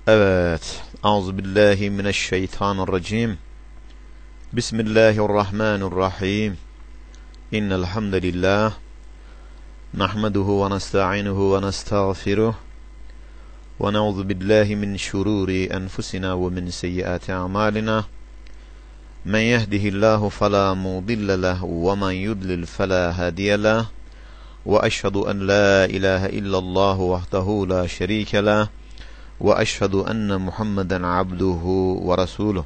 Evet. Euzubillahimineşşeytanirracim. Bismillahirrahmanirrahim. İnnel hamdalillah nahmeduhu ve nestainuhu ve nestağfiruh ve na'udzu billahi min şururi enfusina ve min seyyiati a'malina. Men yehdihillahu fela mudille lehu ve men yudlil fela hadiye lehu. Ve eşhedü en la ilahe illallah vahdehu la şerike lehu. وأشهد أن محمدا عبده ورسوله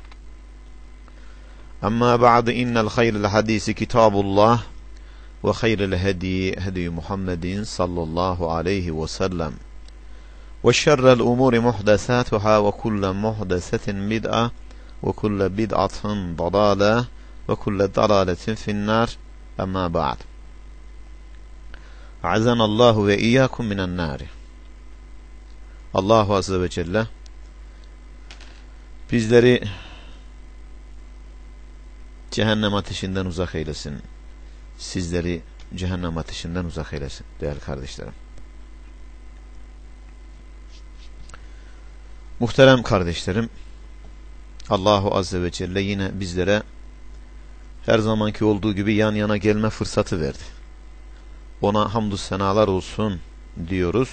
أما بعد إن الخير الحديث كتاب الله وخير الهدي هدي محمد صلى الله عليه وسلم وشر الأمور محدثاتها وكل محدثة بدعة وكل بدعة ضلالة وكل ضلالة في النار أما بعد أعزنا الله وإياكم من النار. Allahu Azze ve Celle bizleri cehennem ateşinden uzak eylesin. Sizleri cehennem ateşinden uzak eylesin değerli kardeşlerim. Muhterem kardeşlerim, Allahu Azze ve Celle yine bizlere her zamanki olduğu gibi yan yana gelme fırsatı verdi. Ona hamdü senalar olsun diyoruz.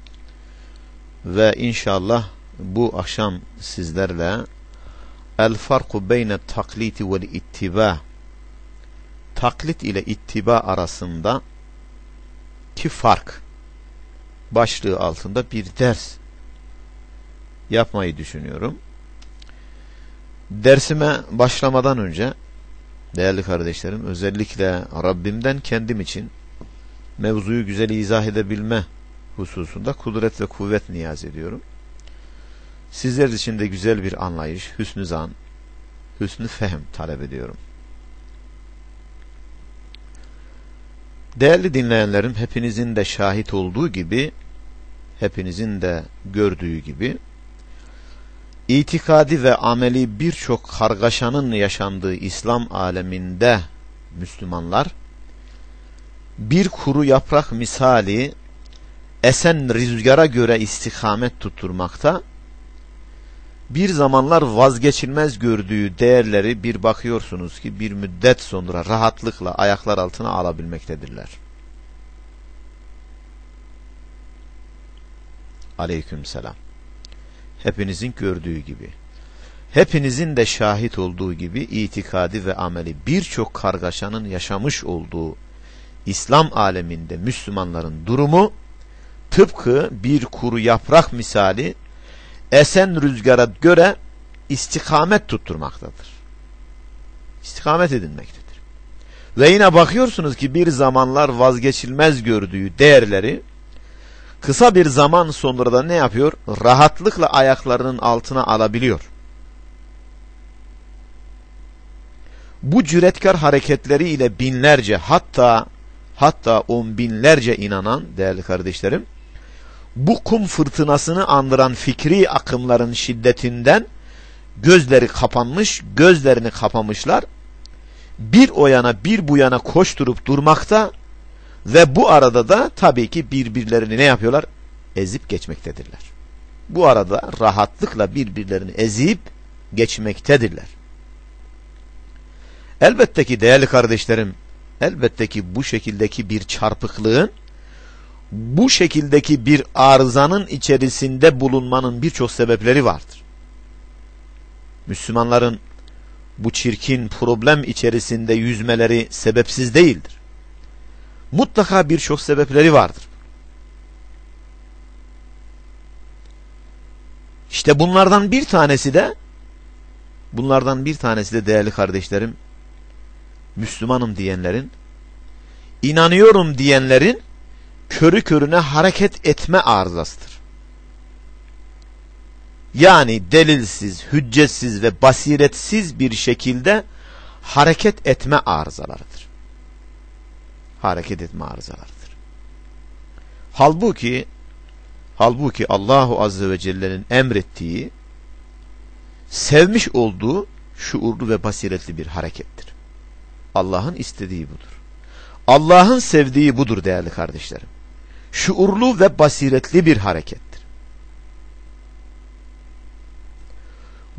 Ve inşallah bu akşam sizlerle el farku beyne takliti vel ittiba, taklit ile ittiba arasında ki fark başlığı altında bir ders yapmayı düşünüyorum. Dersime başlamadan önce değerli kardeşlerim, özellikle Rabbimden kendim için mevzuyu güzel izah edebilme hususunda kudret ve kuvvet niyaz ediyorum. Sizler için de güzel bir anlayış, hüsnü zan, hüsnü fehm talep ediyorum. Değerli dinleyenlerim, hepinizin de şahit olduğu gibi, hepinizin de gördüğü gibi, itikadi ve ameli birçok kargaşanın yaşandığı İslam aleminde Müslümanlar, bir kuru yaprak misali esen rüzgara göre istikamet tutturmakta, bir zamanlar vazgeçilmez gördüğü değerleri bir bakıyorsunuz ki bir müddet sonra rahatlıkla ayaklar altına alabilmektedirler. Aleykümselam. Hepinizin gördüğü gibi, hepinizin de şahit olduğu gibi itikadi ve ameli birçok kargaşanın yaşamış olduğu İslam aleminde Müslümanların durumu tıpkı bir kuru yaprak misali esen rüzgara göre istikamet tutturmaktadır. İstikamet edilmektedir. Ve yine bakıyorsunuz ki bir zamanlar vazgeçilmez gördüğü değerleri kısa bir zaman sonra da ne yapıyor? Rahatlıkla ayaklarının altına alabiliyor. Bu cüretkar hareketleriyle binlerce hatta on binlerce inanan değerli kardeşlerim, bu kum fırtınasını andıran fikri akımların şiddetinden gözlerini kapamışlar, bir o yana bir bu yana koşturup durmakta ve bu arada da tabii ki birbirlerini ne yapıyorlar? Ezip geçmektedirler. Bu arada rahatlıkla birbirlerini ezip geçmektedirler. Elbette ki değerli kardeşlerim, elbette ki bu şekildeki bir çarpıklığın, bu şekildeki bir arızanın içerisinde bulunmanın birçok sebepleri vardır. Müslümanların bu çirkin problem içerisinde yüzmeleri sebepsiz değildir. Mutlaka birçok sebepleri vardır. İşte bunlardan bir tanesi de değerli kardeşlerim, Müslümanım diyenlerin, inanıyorum diyenlerin körü körüne hareket etme arızasıdır. Yani delilsiz, hüccetsiz ve basiretsiz bir şekilde hareket etme arızalarıdır. Halbuki Allahu Azze ve Celle'nin emrettiği, sevmiş olduğu şuurlu ve basiretli bir harekettir. Allah'ın istediği budur. Allah'ın sevdiği budur değerli kardeşlerim. Şuurlu ve basiretli bir harekettir.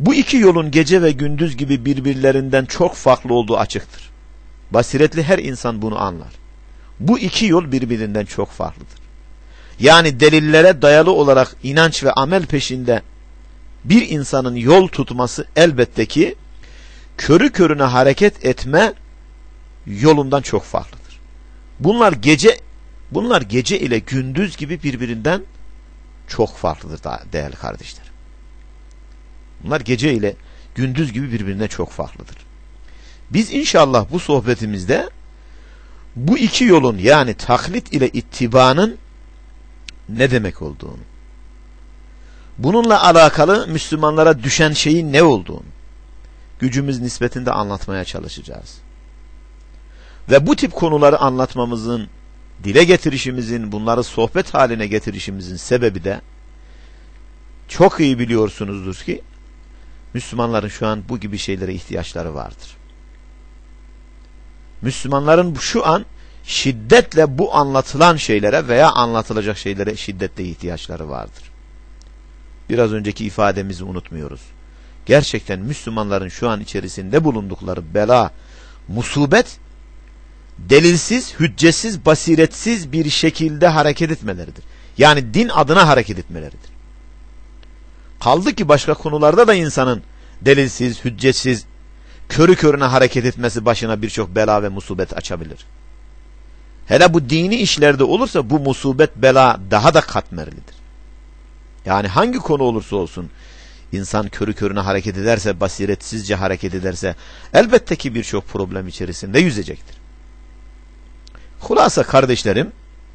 Bu iki yolun gece ve gündüz gibi birbirlerinden çok farklı olduğu açıktır. Basiretli her insan bunu anlar. Bu iki yol birbirinden çok farklıdır. Yani delillere dayalı olarak inanç ve amel peşinde bir insanın yol tutması elbette ki körü körüne hareket etme yolundan çok farklıdır. Bunlar gece ile gündüz gibi birbirinden çok farklıdır değerli kardeşler. Bunlar gece ile gündüz gibi birbirinden çok farklıdır. Biz inşallah bu sohbetimizde bu iki yolun yani taklit ile ittibanın ne demek olduğunu, bununla alakalı Müslümanlara düşen şeyin ne olduğunu gücümüz nispetinde anlatmaya çalışacağız. Ve bu tip konuları anlatmamızın, dile getirişimizin, bunları sohbet haline getirişimizin sebebi de çok iyi biliyorsunuzdur ki Müslümanların şu an bu gibi şeylere ihtiyaçları vardır. Müslümanların şu an şiddetle bu anlatılan şeylere veya anlatılacak şeylere şiddetle ihtiyaçları vardır. Biraz önceki ifademizi unutmuyoruz. Gerçekten Müslümanların şu an içerisinde bulundukları bela, musibet, delilsiz, hüccetsiz, basiretsiz bir şekilde hareket etmeleridir. Yani din adına hareket etmeleridir. Kaldı ki başka konularda da insanın delilsiz, hüccetsiz, körü körüne hareket etmesi başına birçok bela ve musibet açabilir. Hele bu dini işlerde olursa bu musibet, bela daha da katmerlidir. Yani hangi konu olursa olsun insan körü körüne hareket ederse, basiretsizce hareket ederse elbette ki birçok problem içerisinde yüzecektir. Hulasa kardeşlerim,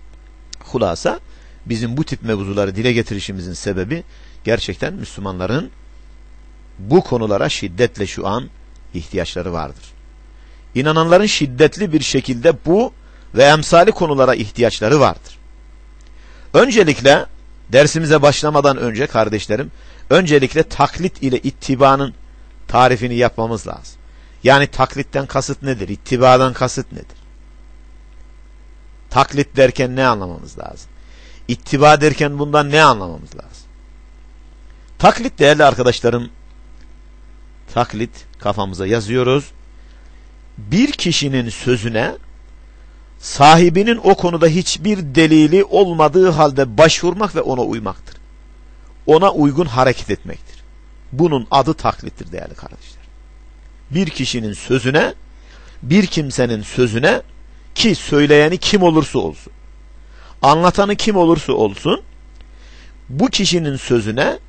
bizim bu tip mevzuları dile getirişimizin sebebi gerçekten Müslümanların bu konulara şiddetle şu an ihtiyaçları vardır. İnananların şiddetli bir şekilde bu ve emsali konulara ihtiyaçları vardır. Öncelikle dersimize başlamadan önce kardeşlerim, öncelikle taklit ile ittibanın tarifini yapmamız lazım. Yani taklitten kasıt nedir? İttibadan kasıt nedir? Taklit derken ne anlamamız lazım? İttiba derken bundan ne anlamamız lazım? Taklit değerli arkadaşlarım, taklit kafamıza yazıyoruz. Bir kişinin sözüne sahibinin o konuda hiçbir delili olmadığı halde başvurmak ve ona uymaktır. Ona uygun hareket etmektir. Bunun adı taklittir değerli kardeşler. Bir kişinin sözüne, bir kimsenin sözüne, ki söyleyeni kim olursa olsun, anlatanı kim olursa olsun, bu kişinin sözüne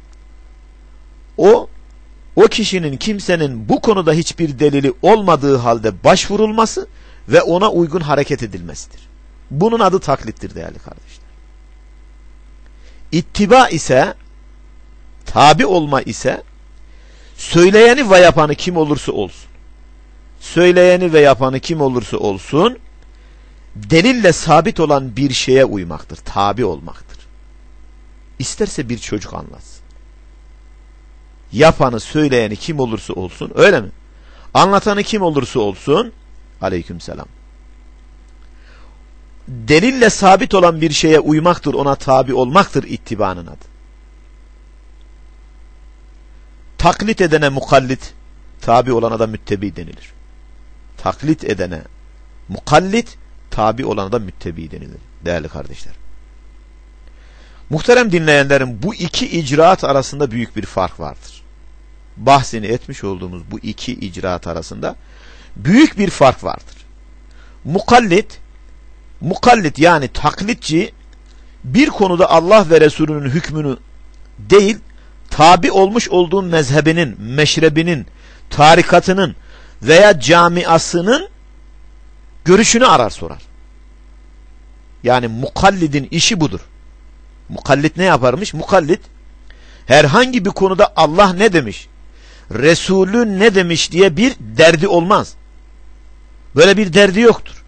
o kişinin, kimsenin bu konuda hiçbir delili olmadığı halde başvurulması ve ona uygun hareket edilmesidir. Bunun adı taklittir değerli kardeşler. İttiba ise, tabi olma ise, söyleyeni ve yapanı kim olursa olsun, delille sabit olan bir şeye uymaktır, tabi olmaktır. İsterse bir çocuk anlatsın. Yapanı, söyleyeni kim olursa olsun, öyle mi? Anlatanı kim olursa olsun, aleykümselam, delille sabit olan bir şeye uymaktır, ona tabi olmaktır ittibanın adı. Taklit edene mukallit, tabi olana da müttebi denilir. Taklit edene mukallit, tabi olana da müttebi denilir değerli kardeşler. Muhterem dinleyenlerim, bu iki icraat arasında büyük bir fark vardır. Bahsini etmiş olduğumuz bu iki icraat arasında büyük bir fark vardır. Mukallit yani taklitçi bir konuda Allah ve Resulünün hükmünü değil, tabi olmuş olduğun mezhebinin, meşrebinin, tarikatının veya camiasının görüşünü arar sorar. Yani mukallidin işi budur. Mukallit ne yaparmış? Mukallit herhangi bir konuda Allah ne demiş, Resulü ne demiş diye bir derdi olmaz. Böyle bir derdi yoktur.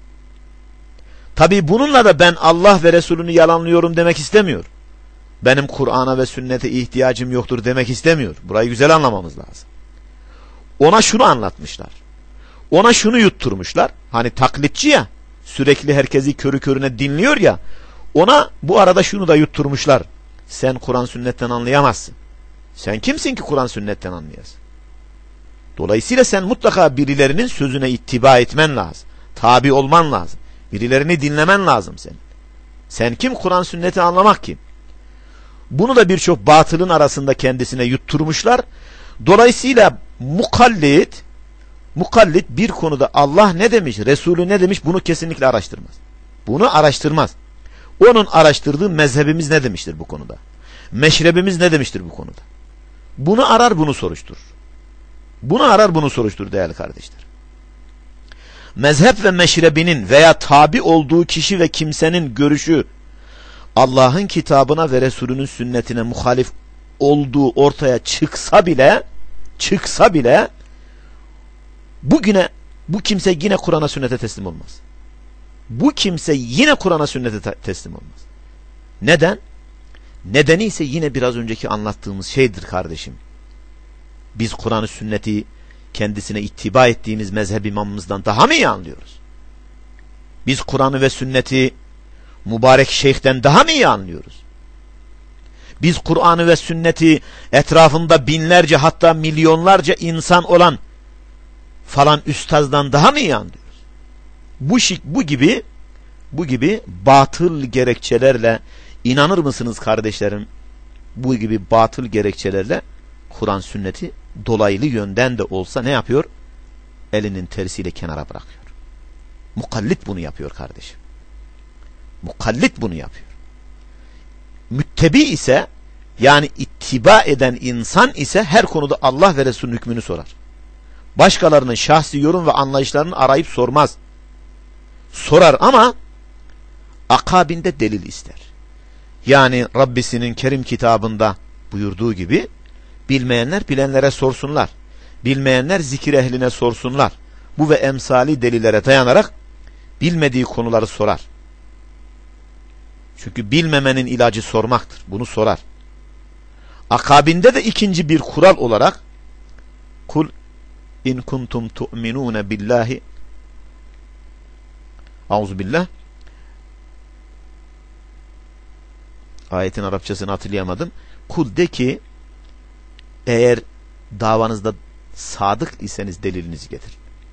Tabi bununla da ben Allah ve Resulünü yalanlıyorum demek istemiyor. Benim Kur'an'a ve sünnete ihtiyacım yoktur demek istemiyor. Burayı güzel anlamamız lazım. Ona şunu anlatmışlar. Ona şunu yutturmuşlar. Hani taklitçi ya, sürekli herkesi körü körüne dinliyor ya, ona bu arada şunu da yutturmuşlar. Sen Kur'an sünnetten anlayamazsın. Sen kimsin ki Kur'an sünnetten anlayasın? Dolayısıyla sen mutlaka birilerinin sözüne ittiba etmen lazım. Tabi olman lazım. Birilerini dinlemen lazım senin. Sen kim? Kur'an sünneti anlamak kim? Bunu da birçok batılın arasında kendisine yutturmuşlar. Dolayısıyla mukallit bir konuda Allah ne demiş, Resulü ne demiş bunu kesinlikle araştırmaz. Bunu araştırmaz. Onun araştırdığı mezhebimiz ne demiştir bu konuda? Meşrebimiz ne demiştir bu konuda? Bunu arar, bunu soruşturur. Bunu arar, bunu soruşturur değerli kardeşler. Mezhep ve meşrebinin veya tabi olduğu kişi ve kimsenin görüşü Allah'ın kitabına ve Resulünün sünnetine muhalif olduğu ortaya çıksa bile bu kimse yine Kur'an'a sünnete teslim olmaz. Bu kimse yine Kur'an'a sünnete teslim olmaz. Neden? Nedeni ise yine biraz önceki anlattığımız şeydir kardeşim. Biz Kur'an'ı sünneti kendisine ittiba ettiğimiz mezhep imamımızdan daha mı iyi anlıyoruz? Biz Kur'an'ı ve sünneti mübarek şeyhten daha mı iyi anlıyoruz? Biz Kur'an'ı ve sünneti etrafında binlerce hatta milyonlarca insan olan falan üstazdan daha mı iyi anlıyoruz? Bu gibi batıl gerekçelerle inanır mısınız kardeşlerim? Bu gibi batıl gerekçelerle Kur'an sünneti dolaylı yönden de olsa ne yapıyor? Elinin tersiyle kenara bırakıyor. Mukallit bunu yapıyor kardeşim. Mukallit bunu yapıyor. Müttebi ise yani ittiba eden insan ise her konuda Allah ve Resulünün hükmünü sorar. Başkalarının şahsi yorum ve anlayışlarını arayıp sormaz. Sorar ama akabinde delil ister. Yani Rabbisinin Kerim kitabında buyurduğu gibi bilmeyenler bilenlere sorsunlar. Bilmeyenler zikir ehline sorsunlar. Bu ve emsali delillere dayanarak bilmediği konuları sorar. Çünkü bilmemenin ilacı sormaktır. Bunu sorar. Akabinde de ikinci bir kural olarak kul in kuntum tu'minun billahi Auzubillah. Ayetin Arapçasını hatırlayamadım. Kul de ki eğer davanızda sadık iseniz delilinizi getirin.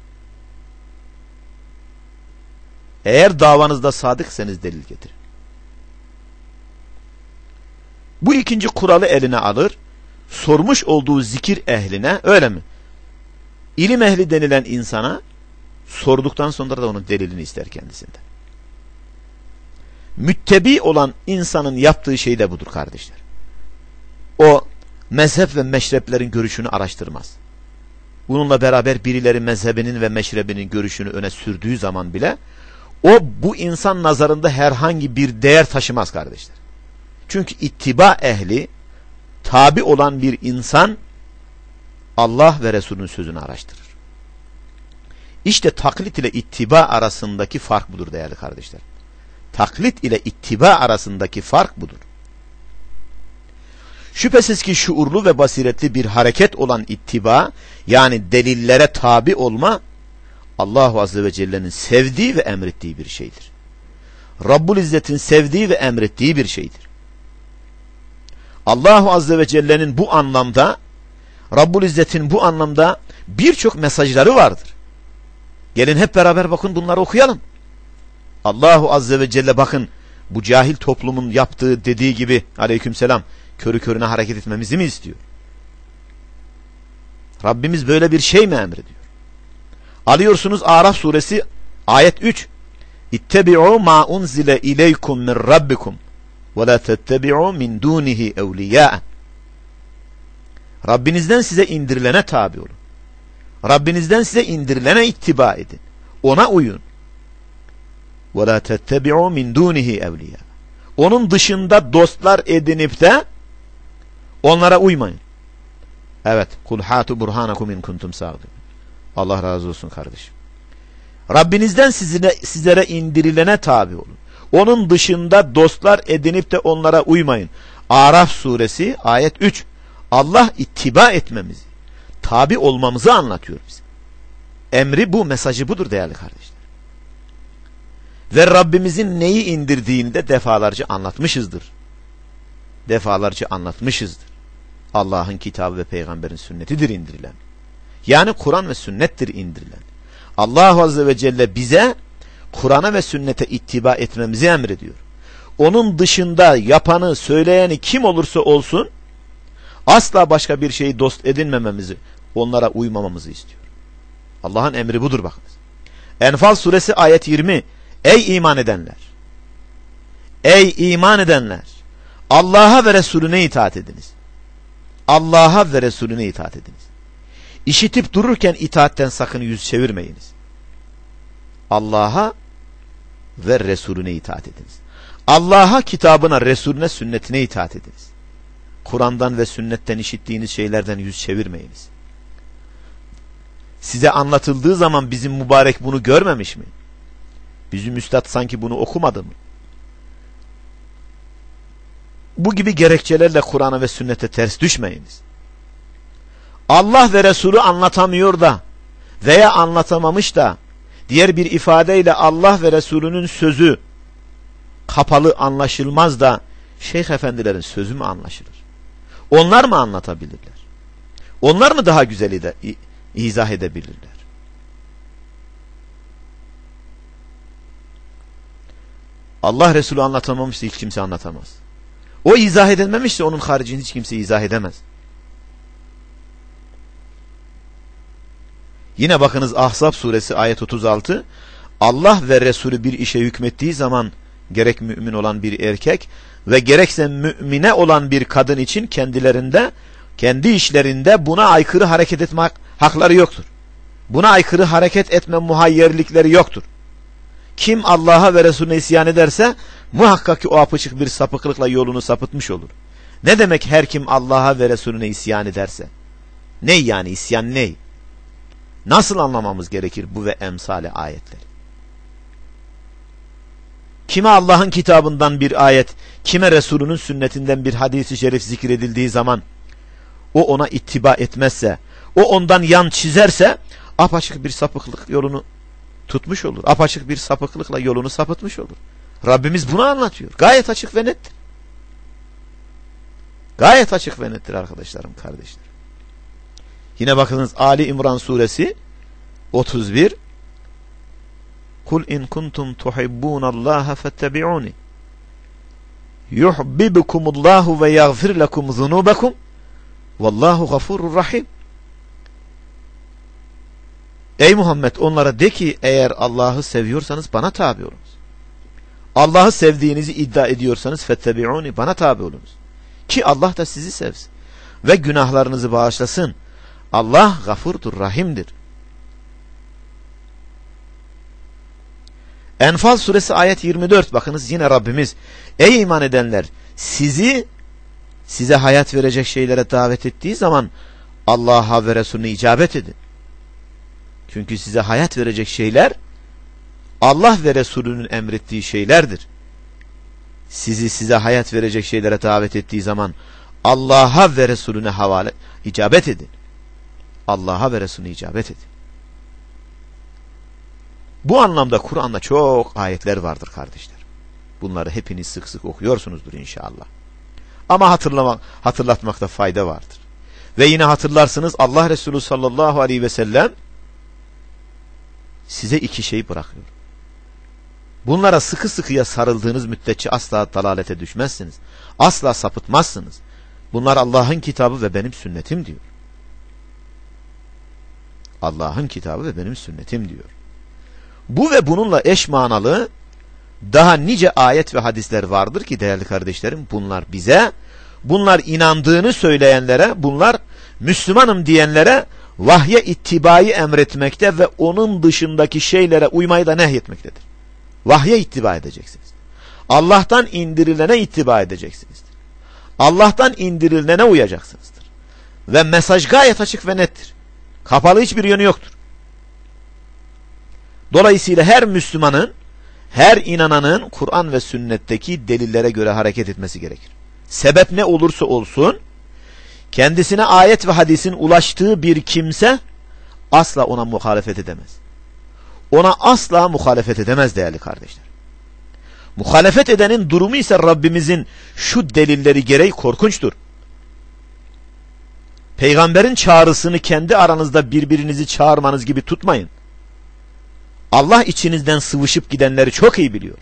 Eğer davanızda sadıksanız delil getirin. Bu ikinci kuralı eline alır. Sormuş olduğu zikir ehline, öyle mi? İlim ehli denilen insana sorduktan sonra da onun delilini ister kendisinden. Müttebi olan insanın yaptığı şey de budur kardeşler. O mezhep ve meşreplerin görüşünü araştırmaz. Bununla beraber birileri mezhebinin ve meşrebinin görüşünü öne sürdüğü zaman bile o bu insan nazarında herhangi bir değer taşımaz kardeşler. Çünkü ittiba ehli, tabi olan bir insan Allah ve Resulünün sözünü araştırır. İşte taklit ile ittiba arasındaki fark budur değerli kardeşler. Taklit ile ittiba arasındaki fark budur. Şüphesiz ki şuurlu ve basiretli bir hareket olan ittiba, yani delillere tabi olma, Allah Azze ve Celle'nin sevdiği ve emrettiği bir şeydir. Rabbul İzzet'in sevdiği ve emrettiği bir şeydir. Allah Azze ve Celle'nin bu anlamda, Rabbul İzzet'in bu anlamda birçok mesajları vardır. Gelin hep beraber bakın bunları okuyalım. Allahu Azze ve Celle bakın bu cahil toplumun yaptığı dediği gibi aleykümselam körü körüne hareket etmemizi mi istiyor? Rabbimiz böyle bir şey mi emrediyor? Alıyorsunuz Araf suresi ayet 3. İttebi'u ma unzile ileykum min rabbikum ve la tettebi'u min dunihi evliya. Rabbinizden size indirilene tabi olun. Rabbinizden size indirilene ittiba edin. Ona uyun. Ve la tettebi'u min dunihi evliya. Onun dışında dostlar edinip de onlara uymayın. Evet. Kul hatu burhanakum in kuntum sadikin. Allah razı olsun kardeşim. Rabbinizden sizlere indirilene tabi olun. Onun dışında dostlar edinip de onlara uymayın. Araf suresi ayet 3. Allah ittiba etmemizi, tabi olmamızı anlatıyor bize. Emri bu, mesajı budur değerli kardeşler. Ve Rabbimizin neyi indirdiğini de defalarca anlatmışızdır. Allah'ın kitabı ve peygamberin sünnetidir indirilen. Yani Kur'an ve sünnettir indirilen. Allah Azze ve Celle bize Kur'an'a ve sünnete ittiba etmemizi emrediyor. Onun dışında yapanı, söyleyeni kim olursa olsun asla başka bir şeyi dost edinmememizi, onlara uymamamızı istiyor. Allah'ın emri budur bakınız. Enfal suresi ayet 20. Ey iman edenler! Ey iman edenler! Allah'a ve Resulüne itaat ediniz. Allah'a ve Resulüne itaat ediniz. İşitip dururken itaatten sakın yüz çevirmeyiniz. Allah'a ve Resulüne itaat ediniz. Allah'a, kitabına, Resulüne, sünnetine itaat ediniz. Kur'an'dan ve sünnetten işittiğiniz şeylerden yüz çevirmeyiniz. Size anlatıldığı zaman bizim mübarek bunu görmemiş mi? Bizim üstad sanki bunu okumadı mı? Bu gibi gerekçelerle Kur'an'a ve sünnete ters düşmeyiniz. Allah ve Resulü anlatamıyor da veya anlatamamış da diğer bir ifadeyle Allah ve Resulünün sözü kapalı anlaşılmaz da şeyh efendilerin sözü mü anlaşılır? Onlar mı anlatabilirler? Onlar mı daha güzel izah edebilirler? Allah Resulü anlatamamışsa hiç kimse anlatamaz. O izah edilmemişse onun haricinde hiç kimse izah edemez. Yine bakınız Ahzab suresi ayet 36. Allah ve Resulü bir işe hükmettiği zaman gerek mümin olan bir erkek ve gerekse mümine olan bir kadın için kendilerinde, kendi işlerinde buna aykırı hareket etme hakları yoktur. Buna aykırı hareket etme muhayyerlikleri yoktur. Kim Allah'a ve Resulüne isyan ederse muhakkak ki o apaçık bir sapıklıkla yolunu sapıtmış olur. Ne demek her kim Allah'a ve Resulüne isyan ederse? Ne yani isyan ne? Nasıl anlamamız gerekir bu ve emsali ayetleri? Kime Allah'ın kitabından bir ayet, kime Resulünün sünnetinden bir hadis-i şerif zikredildiği zaman o ona ittiba etmezse, o ondan yan çizerse apaçık bir sapıklık yolunu tutmuş olur. Apaçık bir sapıklıkla yolunu sapıtmış olur. Rabbimiz bunu anlatıyor. Gayet açık ve nettir. Gayet açık ve nettir arkadaşlarım, kardeşlerim. Yine bakınız Ali İmran suresi 31. Kul in kuntum tuhibbunallaha fettabi'uni yuhibbukumullahu ve yaghfir lekum zunubakum vallahu gafurur rahim. Ey Muhammed, onlara de ki eğer Allah'ı seviyorsanız bana tabi olunuz. Allah'ı sevdiğinizi iddia ediyorsanız fettebi'uni, bana tabi olunuz. Ki Allah da sizi sevsin ve günahlarınızı bağışlasın. Allah gafurdur, rahimdir. Enfal suresi ayet 24. Bakınız yine Rabbimiz ey iman edenler, size hayat verecek şeylere davet ettiği zaman Allah'a ve Resulüne icabet edin. Çünkü size hayat verecek şeyler Allah ve Resulünün emrettiği şeylerdir. Size hayat verecek şeylere davet ettiği zaman Allah'a ve Resulüne icabet edin. Allah'a ve Resulüne icabet edin. Bu anlamda Kur'an'da çok ayetler vardır kardeşler. Bunları hepiniz sık sık okuyorsunuzdur inşallah. Ama hatırlatmakta fayda vardır. Ve yine hatırlarsınız Allah Resulü sallallahu aleyhi ve sellem size iki şey bırakıyor. Bunlara sıkı sıkıya sarıldığınız müddetçe asla dalalete düşmezsiniz. Asla sapıtmazsınız. Bunlar Allah'ın kitabı ve benim sünnetim diyor. Allah'ın kitabı ve benim sünnetim diyor. Bu ve bununla eş manalı daha nice ayet ve hadisler vardır ki değerli kardeşlerim, bunlar inandığını söyleyenlere, bunlar Müslümanım diyenlere vahye ittibayı emretmekte ve onun dışındaki şeylere uymayı da nehyetmektedir. Vahye ittiba edeceksiniz. Allah'tan indirilene ittiba edeceksinizdir. Allah'tan indirilene uyacaksınızdır. Ve mesaj gayet açık ve nettir. Kapalı hiçbir yönü yoktur. Dolayısıyla her Müslümanın, her inananın Kur'an ve sünnetteki delillere göre hareket etmesi gerekir. Sebep ne olursa olsun, kendisine ayet ve hadisin ulaştığı bir kimse asla ona muhalefet edemez. Ona asla muhalefet edemez değerli kardeşler. Muhalefet edenin durumu ise Rabbimizin şu delilleri gereği korkunçtur. Peygamberin çağrısını kendi aranızda birbirinizi çağırmanız gibi tutmayın. Allah içinizden sıvışıp gidenleri çok iyi biliyor.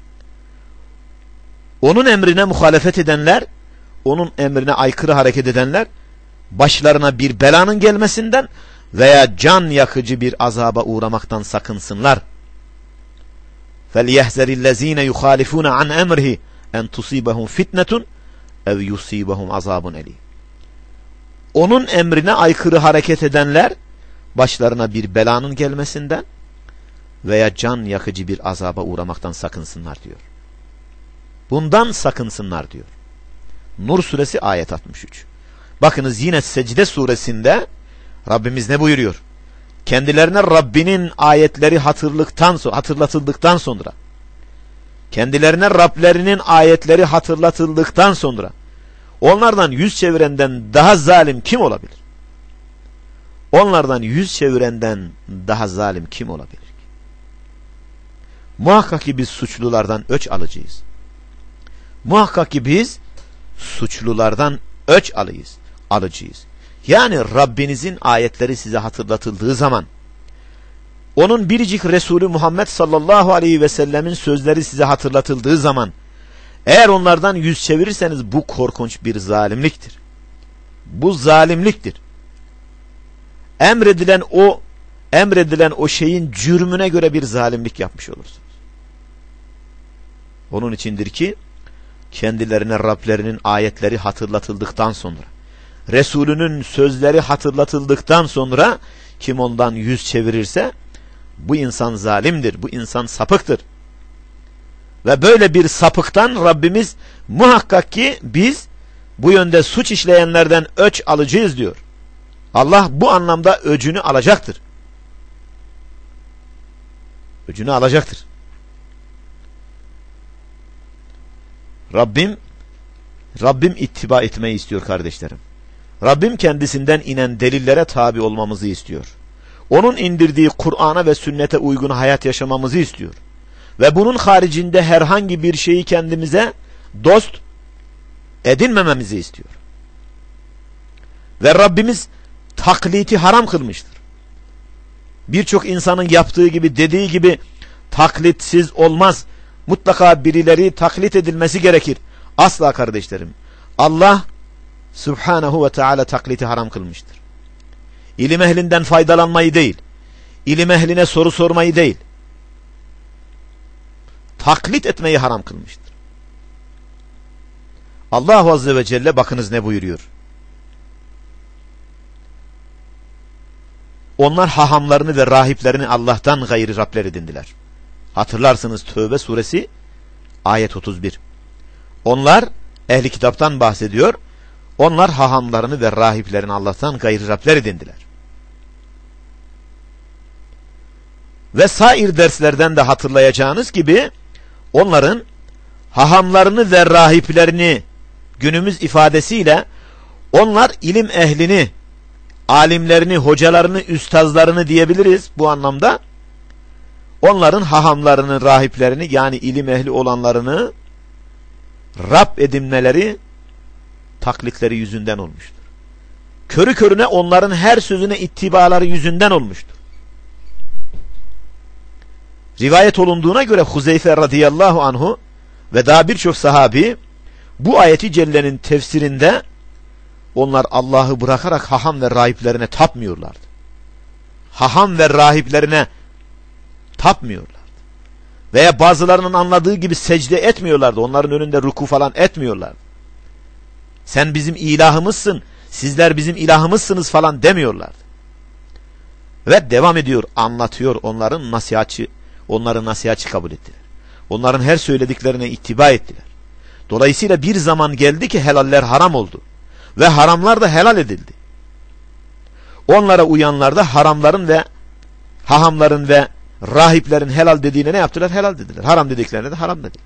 Onun emrine muhalefet edenler, onun emrine aykırı hareket edenler, başlarına bir belanın gelmesinden veya can yakıcı bir azaba uğramaktan sakınsınlar. فَلْيَحْزَرِ الَّذ۪ينَ يُخَالِفُونَ عَنْ اَمْرِهِ اَنْ تُصِيبَهُمْ فِتْنَةٌ اَوْ يُصِيبَهُمْ عَذَابٌ اَلِيمٌ. Onun emrine aykırı hareket edenler, başlarına bir belanın gelmesinden veya can yakıcı bir azaba uğramaktan sakınsınlar diyor. Bundan sakınsınlar diyor. Nur suresi ayet 63. Bakınız yine Secde suresinde Rabbimiz ne buyuruyor? Kendilerine Rabbinin ayetleri hatırlatıldıktan sonra, kendilerine Rablerinin ayetleri hatırlatıldıktan sonra onlardan yüz çevirenden daha zalim kim olabilir? Onlardan yüz çevirenden daha zalim kim olabilir? Muhakkak ki biz suçlulardan öç alacağız. Muhakkak ki biz suçlulardan öç alacağız. Yani Rabbinizin ayetleri size hatırlatıldığı zaman, onun biricik Resulü Muhammed sallallahu aleyhi ve sellemin sözleri size hatırlatıldığı zaman, eğer onlardan yüz çevirirseniz bu korkunç bir zalimliktir. Bu zalimliktir. Emredilen o şeyin cürmüne göre bir zalimlik yapmış olursunuz. Onun içindir ki kendilerine Rablerinin ayetleri hatırlatıldıktan sonra, Resulünün sözleri hatırlatıldıktan sonra kim ondan yüz çevirirse bu insan zalimdir, bu insan sapıktır. Ve böyle bir sapıktan Rabbimiz muhakkak ki biz bu yönde suç işleyenlerden öç alacağız diyor. Allah bu anlamda öcünü alacaktır. Öcünü alacaktır. Rabbim ittiba etmeyi istiyor kardeşlerim. Rabbim kendisinden inen delillere tabi olmamızı istiyor. Onun indirdiği Kur'an'a ve sünnete uygun hayat yaşamamızı istiyor. Ve bunun haricinde herhangi bir şeyi kendimize dost edinmememizi istiyor. Ve Rabbimiz takliti haram kılmıştır. Birçok insanın yaptığı gibi, dediği gibi taklitsiz olmaz. Mutlaka birileri taklit edilmesi gerekir. Asla kardeşlerim. Allah Subhanahu ve Teala takliti haram kılmıştır. İlim ehlinden faydalanmayı değil, ilim ehline soru sormayı değil, taklit etmeyi haram kılmıştır. Allah Azze ve Celle bakınız ne buyuruyor. Onlar hahamlarını ve rahiplerini Allah'tan gayrı Rabler edindiler. Hatırlarsınız Tövbe suresi ayet 31. Onlar ehli kitaptan bahsediyor. Onlar hahamlarını ve rahiplerini Allah'tan gayrı Rabler edindiler. Ve sair derslerden de hatırlayacağınız gibi onların hahamlarını ve rahiplerini günümüz ifadesiyle onlar ilim ehlini, alimlerini, hocalarını, üstazlarını diyebiliriz bu anlamda. Onların hahamlarını, rahiplerini yani ilim ehli olanlarını Rab edinmeleri taklitleri yüzünden olmuştur. Körü körüne onların her sözüne ittibaları yüzünden olmuştur. Rivayet olunduğuna göre Huzeyfe radıyallahu anhu ve daha birçok sahabi bu ayeti cellenin tefsirinde onlar Allah'ı bırakarak haham ve rahiplerine tapmıyorlardı. Haham ve rahiplerine tapmıyorlardı. Veya bazılarının anladığı gibi secde etmiyorlardı. Onların önünde ruku falan etmiyorlardı. Sen bizim ilahımızsın, sizler bizim ilahımızsınız falan demiyorlardı. Ve devam ediyor, anlatıyor, onların nasihatçı kabul ettiler. Onların her söylediklerine ittiba ettiler. Dolayısıyla bir zaman geldi ki helaller haram oldu. Ve haramlar da helal edildi. Onlara uyanlar da haramların ve hahamların ve rahiplerin helal dediğine ne yaptılar? Helal dediler. Haram dediklerine de haram dediler.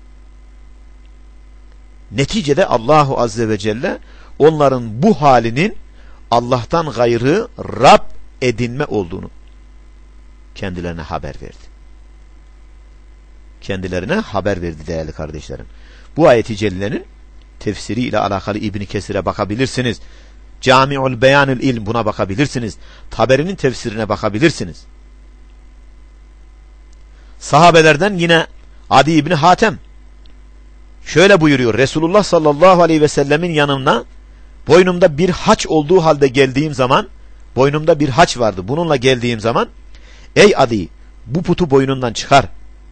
Neticede Allahu Azze ve Celle onların bu halinin Allah'tan gayrı Rab edinme olduğunu kendilerine haber verdi. Kendilerine haber verdi değerli kardeşlerim. Bu ayet-i cellenin tefsiri ile alakalı İbn Kesir'e bakabilirsiniz. Cami'ul Beyanül İlm, buna bakabilirsiniz. Taberi'nin tefsirine bakabilirsiniz. Sahabelerden yine Adi İbni Hatem şöyle buyuruyor. Resulullah sallallahu aleyhi ve sellemin yanına boynumda bir haç olduğu halde geldiğim zaman, boynumda bir haç vardı. Bununla geldiğim zaman, ey Adi, bu putu boynundan çıkar.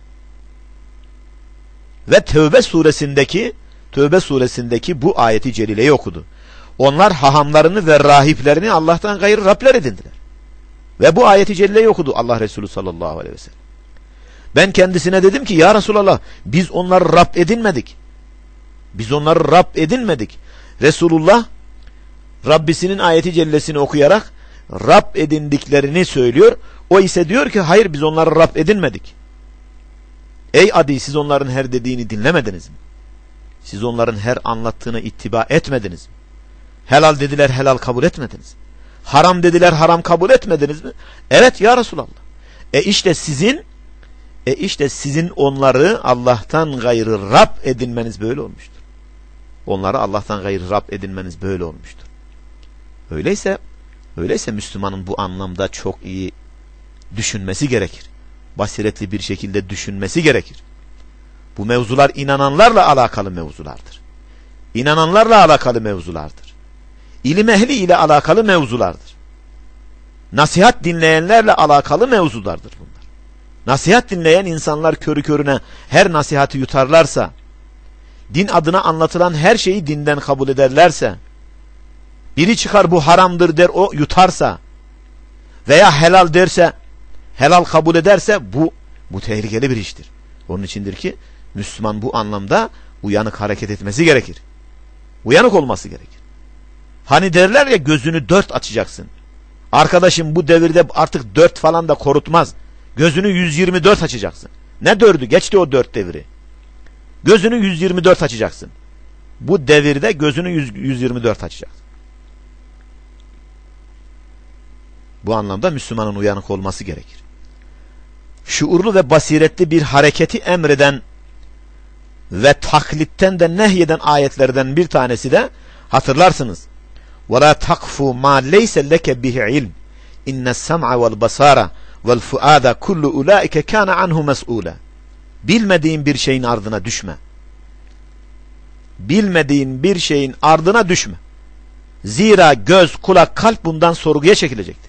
Ve Tevbe suresindeki bu ayeti celileyi okudu. Onlar hahamlarını ve rahiplerini Allah'tan gayrı Rabler edindiler. Ve bu ayeti celileyi okudu Allah Resulü sallallahu aleyhi ve sellem. Ben kendisine dedim ki, ya Resulallah, biz onları Rab edinmedik. Biz onları Rab edinmedik. Resulullah Rabbisinin ayeti cellesini okuyarak Rab edindiklerini söylüyor. O ise diyor ki, hayır, biz onları Rab edinmedik. Ey Adi, siz onların her dediğini dinlemediniz mi? Siz onların her anlattığını ittiba etmediniz mi? Helal dediler, helal kabul etmediniz mi? Haram dediler, haram kabul etmediniz mi? Evet ya Resulallah. İşte sizin onları Allah'tan gayrı Rab edinmeniz böyle olmuştur. Onları Allah'tan gayrı Rab edinmeniz böyle olmuştur. Öyleyse Müslümanın bu anlamda çok iyi düşünmesi gerekir. Basiretli bir şekilde düşünmesi gerekir. Bu mevzular inananlarla alakalı mevzulardır. İnananlarla alakalı mevzulardır. İlim ehli ile alakalı mevzulardır. Nasihat dinleyenlerle alakalı mevzulardır bunlar. Nasihat dinleyen insanlar körü körüne her nasihati yutarlarsa, din adına anlatılan her şeyi dinden kabul ederlerse, biri çıkar bu haramdır der, o yutarsa veya helal derse, helal kabul ederse bu tehlikeli bir iştir. Onun içindir ki Müslüman bu anlamda uyanık hareket etmesi gerekir. Uyanık olması gerekir. Hani derler ya, gözünü dört açacaksın. Arkadaşım, bu devirde artık 4 falan da korutmaz. Gözünü 124 açacaksın. Ne 4'ü? Geçti o 4 devri. Gözünü 124 açacaksın. Bu devirde gözünü 124 açacaksın. Bu anlamda Müslümanın uyanık olması gerekir. Şuurlu ve basiretli bir hareketi emreden ve taklitten de nehyeden ayetlerden bir tanesi de hatırlarsınız. وَلَا تَقْفُوا مَا لَيْسَ لَكَ بِهِ عِلْمٍ اِنَّ السَّمْعَ وَالْبَصَارَ وَالْفُؤَادَ كُلُّ اُولَٰئِكَ كَانَ عَنْهُ مَسْئُولًا. Bilmediğin bir şeyin ardına düşme. Bilmediğin bir şeyin ardına düşme. Zira göz, kulak, kalp bundan sorguya çekilecektir.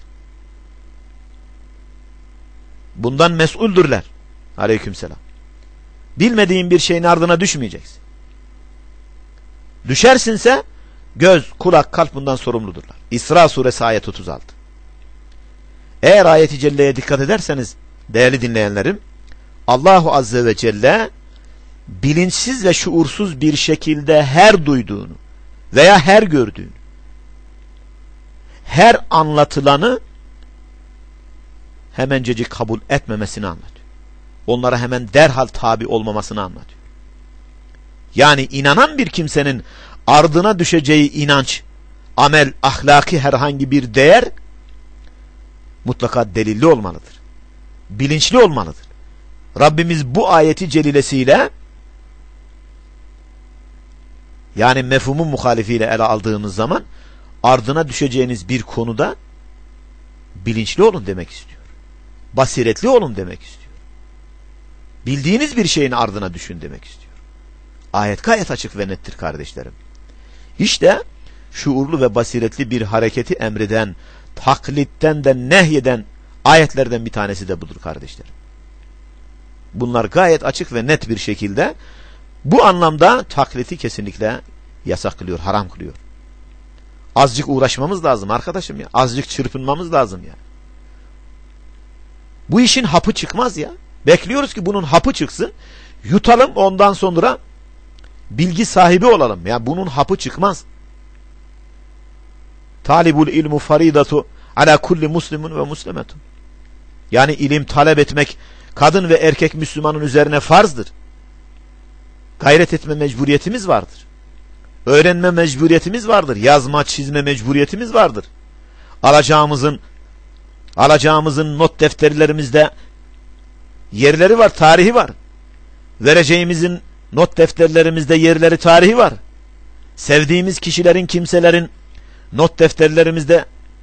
Bundan mesuldürler. Aleykümselam. Bilmediğin bir şeyin ardına düşmeyeceksin. Düşersinse göz, kulak, kalp bundan sorumludurlar. İsra suresi ayet 36. Eğer ayeti celleye dikkat ederseniz değerli dinleyenlerim, Allahu azze ve celle bilinçsiz ve şuursuz bir şekilde her duyduğunu veya her gördüğünü, her anlatılanı hemencecik kabul etmemesini anlatıyor. Onlara hemen derhal tabi olmamasını anlatıyor. Yani inanan bir kimsenin ardına düşeceği inanç, amel, ahlaki herhangi bir değer mutlaka delilli olmalıdır. Bilinçli olmalıdır. Rabbimiz bu ayeti celilesiyle, yani mefhumun muhalifiyle ele aldığımız zaman, ardına düşeceğiniz bir konuda bilinçli olun demek istiyor. Basiretli olun demek istiyor. Bildiğiniz bir şeyin ardına düşün demek istiyor. Ayet gayet açık ve nettir kardeşlerim. İşte şuurlu ve basiretli bir hareketi emreden, taklitten de nehyeden ayetlerden bir tanesi de budur kardeşlerim. Bunlar gayet açık ve net bir şekilde bu anlamda taklidi kesinlikle yasak kılıyor, haram kılıyor. Azıcık uğraşmamız lazım arkadaşım ya. Azıcık çırpınmamız lazım ya. Bu işin hapı çıkmaz ya. Bekliyoruz ki bunun hapı çıksın. Yutalım, ondan sonra bilgi sahibi olalım. Ya bunun hapı çıkmaz. Talibul ilmu faridatu ala kulli muslimun ve muslimetun. Yani ilim talep etmek kadın ve erkek Müslümanın üzerine farzdır. Gayret etme mecburiyetimiz vardır. Öğrenme mecburiyetimiz vardır. Yazma, çizme mecburiyetimiz vardır. Alacağımızın not defterlerimizde yerleri var, tarihi var. Vereceğimizin not defterlerimizde yerleri, tarihi var. Sevdiğimiz kişilerin, kimselerin not defterlerimizde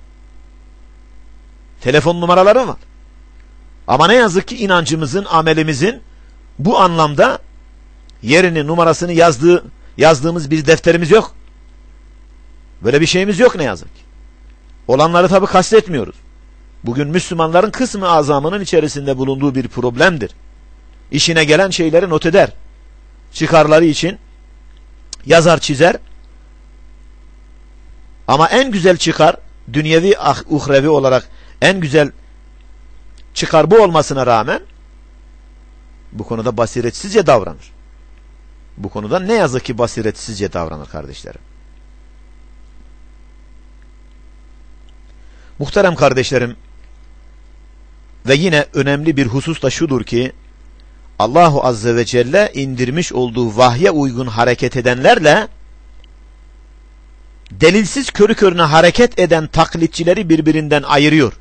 telefon numaraları var. Ama ne yazık ki inancımızın, amelimizin bu anlamda yerini, numarasını yazdığımız bir defterimiz yok. Böyle bir şeyimiz yok ne yazık ki. Olanları tabi kastetmiyoruz. Bugün Müslümanların kısmı azamının içerisinde bulunduğu bir problemdir. İşine gelen şeyleri not eder. Çıkarları için yazar, çizer. Ama en güzel çıkar, dünyevi, uhrevi olarak en güzel çıkar bu olmasına rağmen bu konuda basiretsizce davranır. Bu konuda ne yazık ki basiretsizce davranır kardeşlerim. Muhterem kardeşlerim, ve yine önemli bir husus da şudur ki Allahu Azze ve Celle indirmiş olduğu vahye uygun hareket edenlerle delilsiz körü körüne hareket eden taklitçileri birbirinden ayırıyor.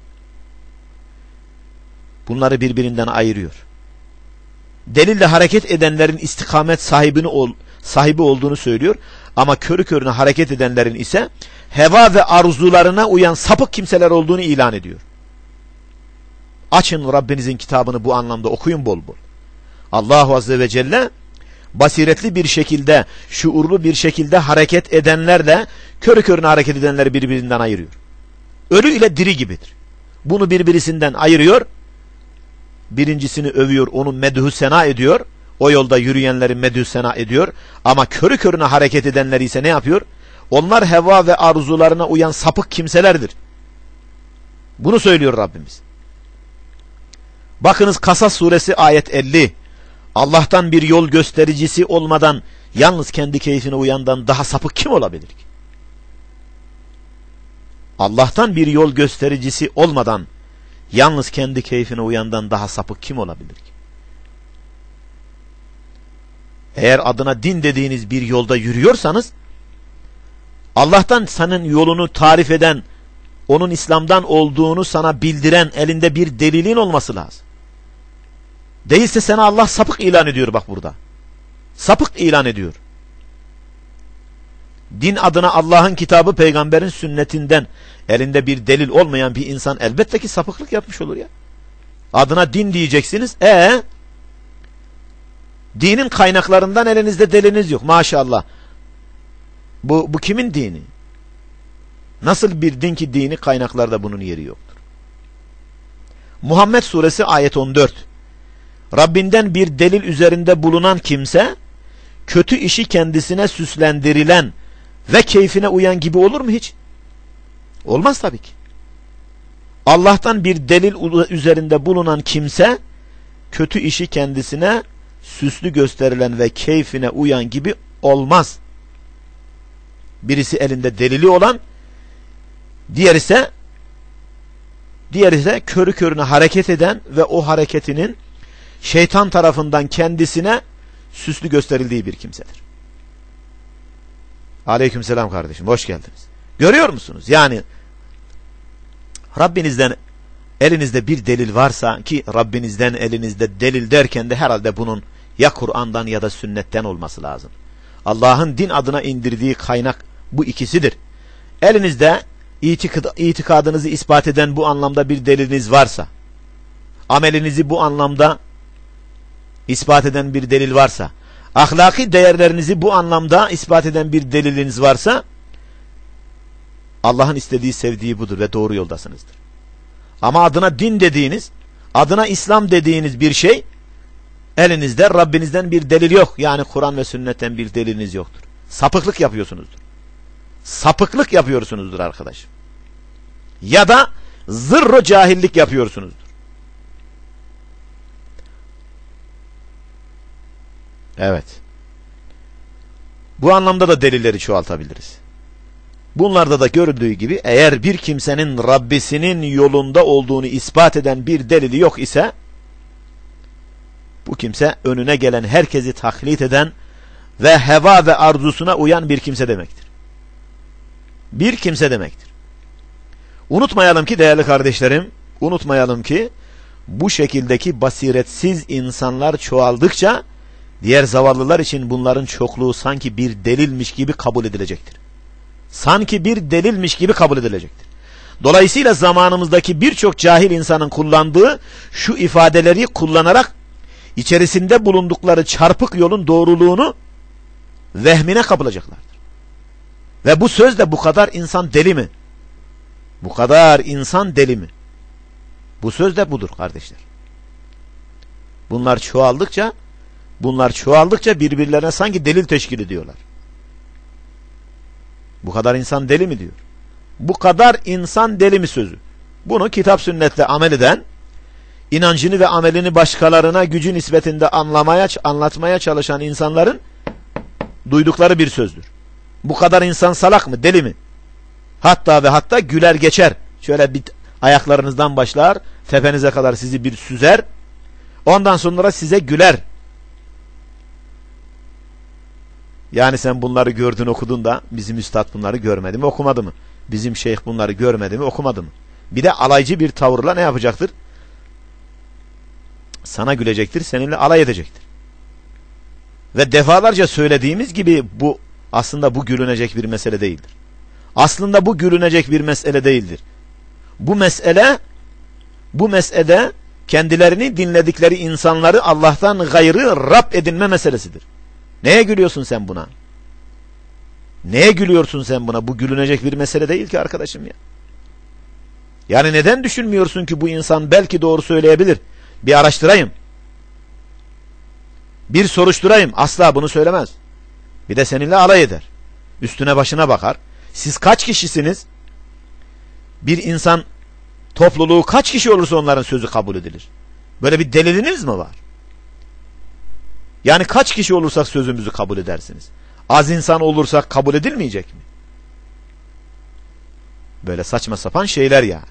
Bunları birbirinden ayırıyor. Delille hareket edenlerin istikamet sahibi olduğunu söylüyor. Ama körü körüne hareket edenlerin ise heva ve arzularına uyan sapık kimseler olduğunu ilan ediyor. Açın Rabbinizin kitabını bu anlamda okuyun bol bol. Allahu Azze ve Celle basiretli bir şekilde, şuurlu bir şekilde hareket edenlerle körü körüne hareket edenleri birbirinden ayırıyor. Ölü ile diri gibidir. Bunu birbirisinden ayırıyor. Birincisini övüyor, onu medhü sena ediyor. O yolda yürüyenleri medhü sena ediyor. Ama körü körüne hareket edenleri ise ne yapıyor? Onlar heva ve arzularına uyan sapık kimselerdir. Bunu söylüyor Rabbimiz. Bakınız Kasas suresi ayet 50. Allah'tan bir yol göstericisi olmadan yalnız kendi keyfine uyandan daha sapık kim olabilir ki? Allah'tan bir yol göstericisi olmadan yalnız kendi keyfine uyandan daha sapık kim olabilir ki? Eğer adına din dediğiniz bir yolda yürüyorsanız Allah'tan senin yolunu tarif eden, onun İslam'dan olduğunu sana bildiren elinde bir delilin olması lazım. Değilse sana Allah sapık ilan ediyor bak burada. Sapık ilan ediyor. Din adına Allah'ın kitabı, peygamberin sünnetinden elinde bir delil olmayan bir insan elbette ki sapıklık yapmış olur ya. Adına din diyeceksiniz. Dinin kaynaklarından elinizde deliliniz yok. Maşallah. Bu kimin dini? Nasıl bir din ki dini kaynaklarda bunun yeri yoktur. Muhammed suresi ayet 14. Rabbinden bir delil üzerinde bulunan kimse kötü işi kendisine süslendirilen ve keyfine uyan gibi olur mu hiç? Olmaz tabii ki. Allah'tan bir delil üzerinde bulunan kimse kötü işi kendisine süslü gösterilen ve keyfine uyan gibi olmaz. Birisi elinde delili olan, diğer ise körü körüne hareket eden ve o hareketinin şeytan tarafından kendisine süslü gösterildiği bir kimsedir. Aleykümselam kardeşim, hoş geldiniz. Görüyor musunuz? Yani Rabbinizden elinizde bir delil varsa, ki Rabbinizden elinizde delil derken de herhalde bunun ya Kur'an'dan ya da sünnetten olması lazım. Allah'ın din adına indirdiği kaynak bu ikisidir. Elinizde itikadınızı ispat eden bu anlamda bir deliliniz varsa, amelinizi bu anlamda ispat eden bir delil varsa, ahlaki değerlerinizi bu anlamda ispat eden bir deliliniz varsa, Allah'ın istediği, sevdiği budur ve doğru yoldasınızdır. Ama adına din dediğiniz, adına İslam dediğiniz bir şey, elinizde Rabbinizden bir delil yok. Yani Kur'an ve sünnetten bir deliliniz yoktur. Sapıklık yapıyorsunuzdur. Sapıklık yapıyorsunuzdur arkadaşım. Ya da zırro cahillik yapıyorsunuzdur. Evet. Bu anlamda da delilleri çoğaltabiliriz. Bunlarda da görüldüğü gibi eğer bir kimsenin Rabbisinin yolunda olduğunu ispat eden bir delili yok ise bu kimse önüne gelen herkesi taklit eden ve heva ve arzusuna uyan bir kimse demektir. Bir kimse demektir. Unutmayalım ki değerli kardeşlerim, unutmayalım ki bu şekildeki basiretsiz insanlar çoğaldıkça diğer zavallılar için bunların çokluğu sanki bir delilmiş gibi kabul edilecektir. sanki bir delilmiş gibi kabul edilecektir. Dolayısıyla zamanımızdaki birçok cahil insanın kullandığı şu ifadeleri kullanarak içerisinde bulundukları çarpık yolun doğruluğunu vehmine kapılacaklardır. Ve bu sözle bu kadar insan deli mi? Bu kadar insan deli mi? Bu söz de budur kardeşler. Bunlar çoğaldıkça birbirlerine sanki delil teşkil ediyorlar. Bu kadar insan deli mi diyor. Bu kadar insan deli mi sözü. Bunu kitap sünnetle amel eden, inancını ve amelini başkalarına gücü nispetinde anlatmaya çalışan insanların duydukları bir sözdür. Bu kadar insan salak mı, deli mi? Hatta ve hatta güler geçer. Şöyle bir ayaklarınızdan başlar, tepenize kadar sizi bir süzer. Ondan sonra size güler. Yani sen bunları gördün, okudun da bizim üstad bunları görmedi mi, okumadı mı? Bizim şeyh bunları görmedi mi, okumadı mı? Bir de alaycı bir tavırla ne yapacaktır? Sana gülecektir, seninle alay edecektir. Ve defalarca söylediğimiz gibi aslında bu gülünecek bir mesele değildir. Aslında bu gülünecek bir mesele değildir. Bu mesele kendilerini dinledikleri insanları Allah'tan gayrı Rab edinme meselesidir. Neye gülüyorsun sen buna? Neye gülüyorsun sen buna? Bu gülünecek bir mesele değil ki arkadaşım ya. Yani neden düşünmüyorsun ki bu insan belki doğru söyleyebilir? Bir araştırayım. Bir soruşturayım. Asla bunu söylemez. Bir de seninle alay eder. Üstüne başına bakar. Siz kaç kişisiniz? Bir insan topluluğu kaç kişi olursa onların sözü kabul edilir. Böyle bir deliliniz mi var? Yani kaç kişi olursak sözümüzü kabul edersiniz? Az insan olursak kabul edilmeyecek mi? Böyle saçma sapan şeyler yani.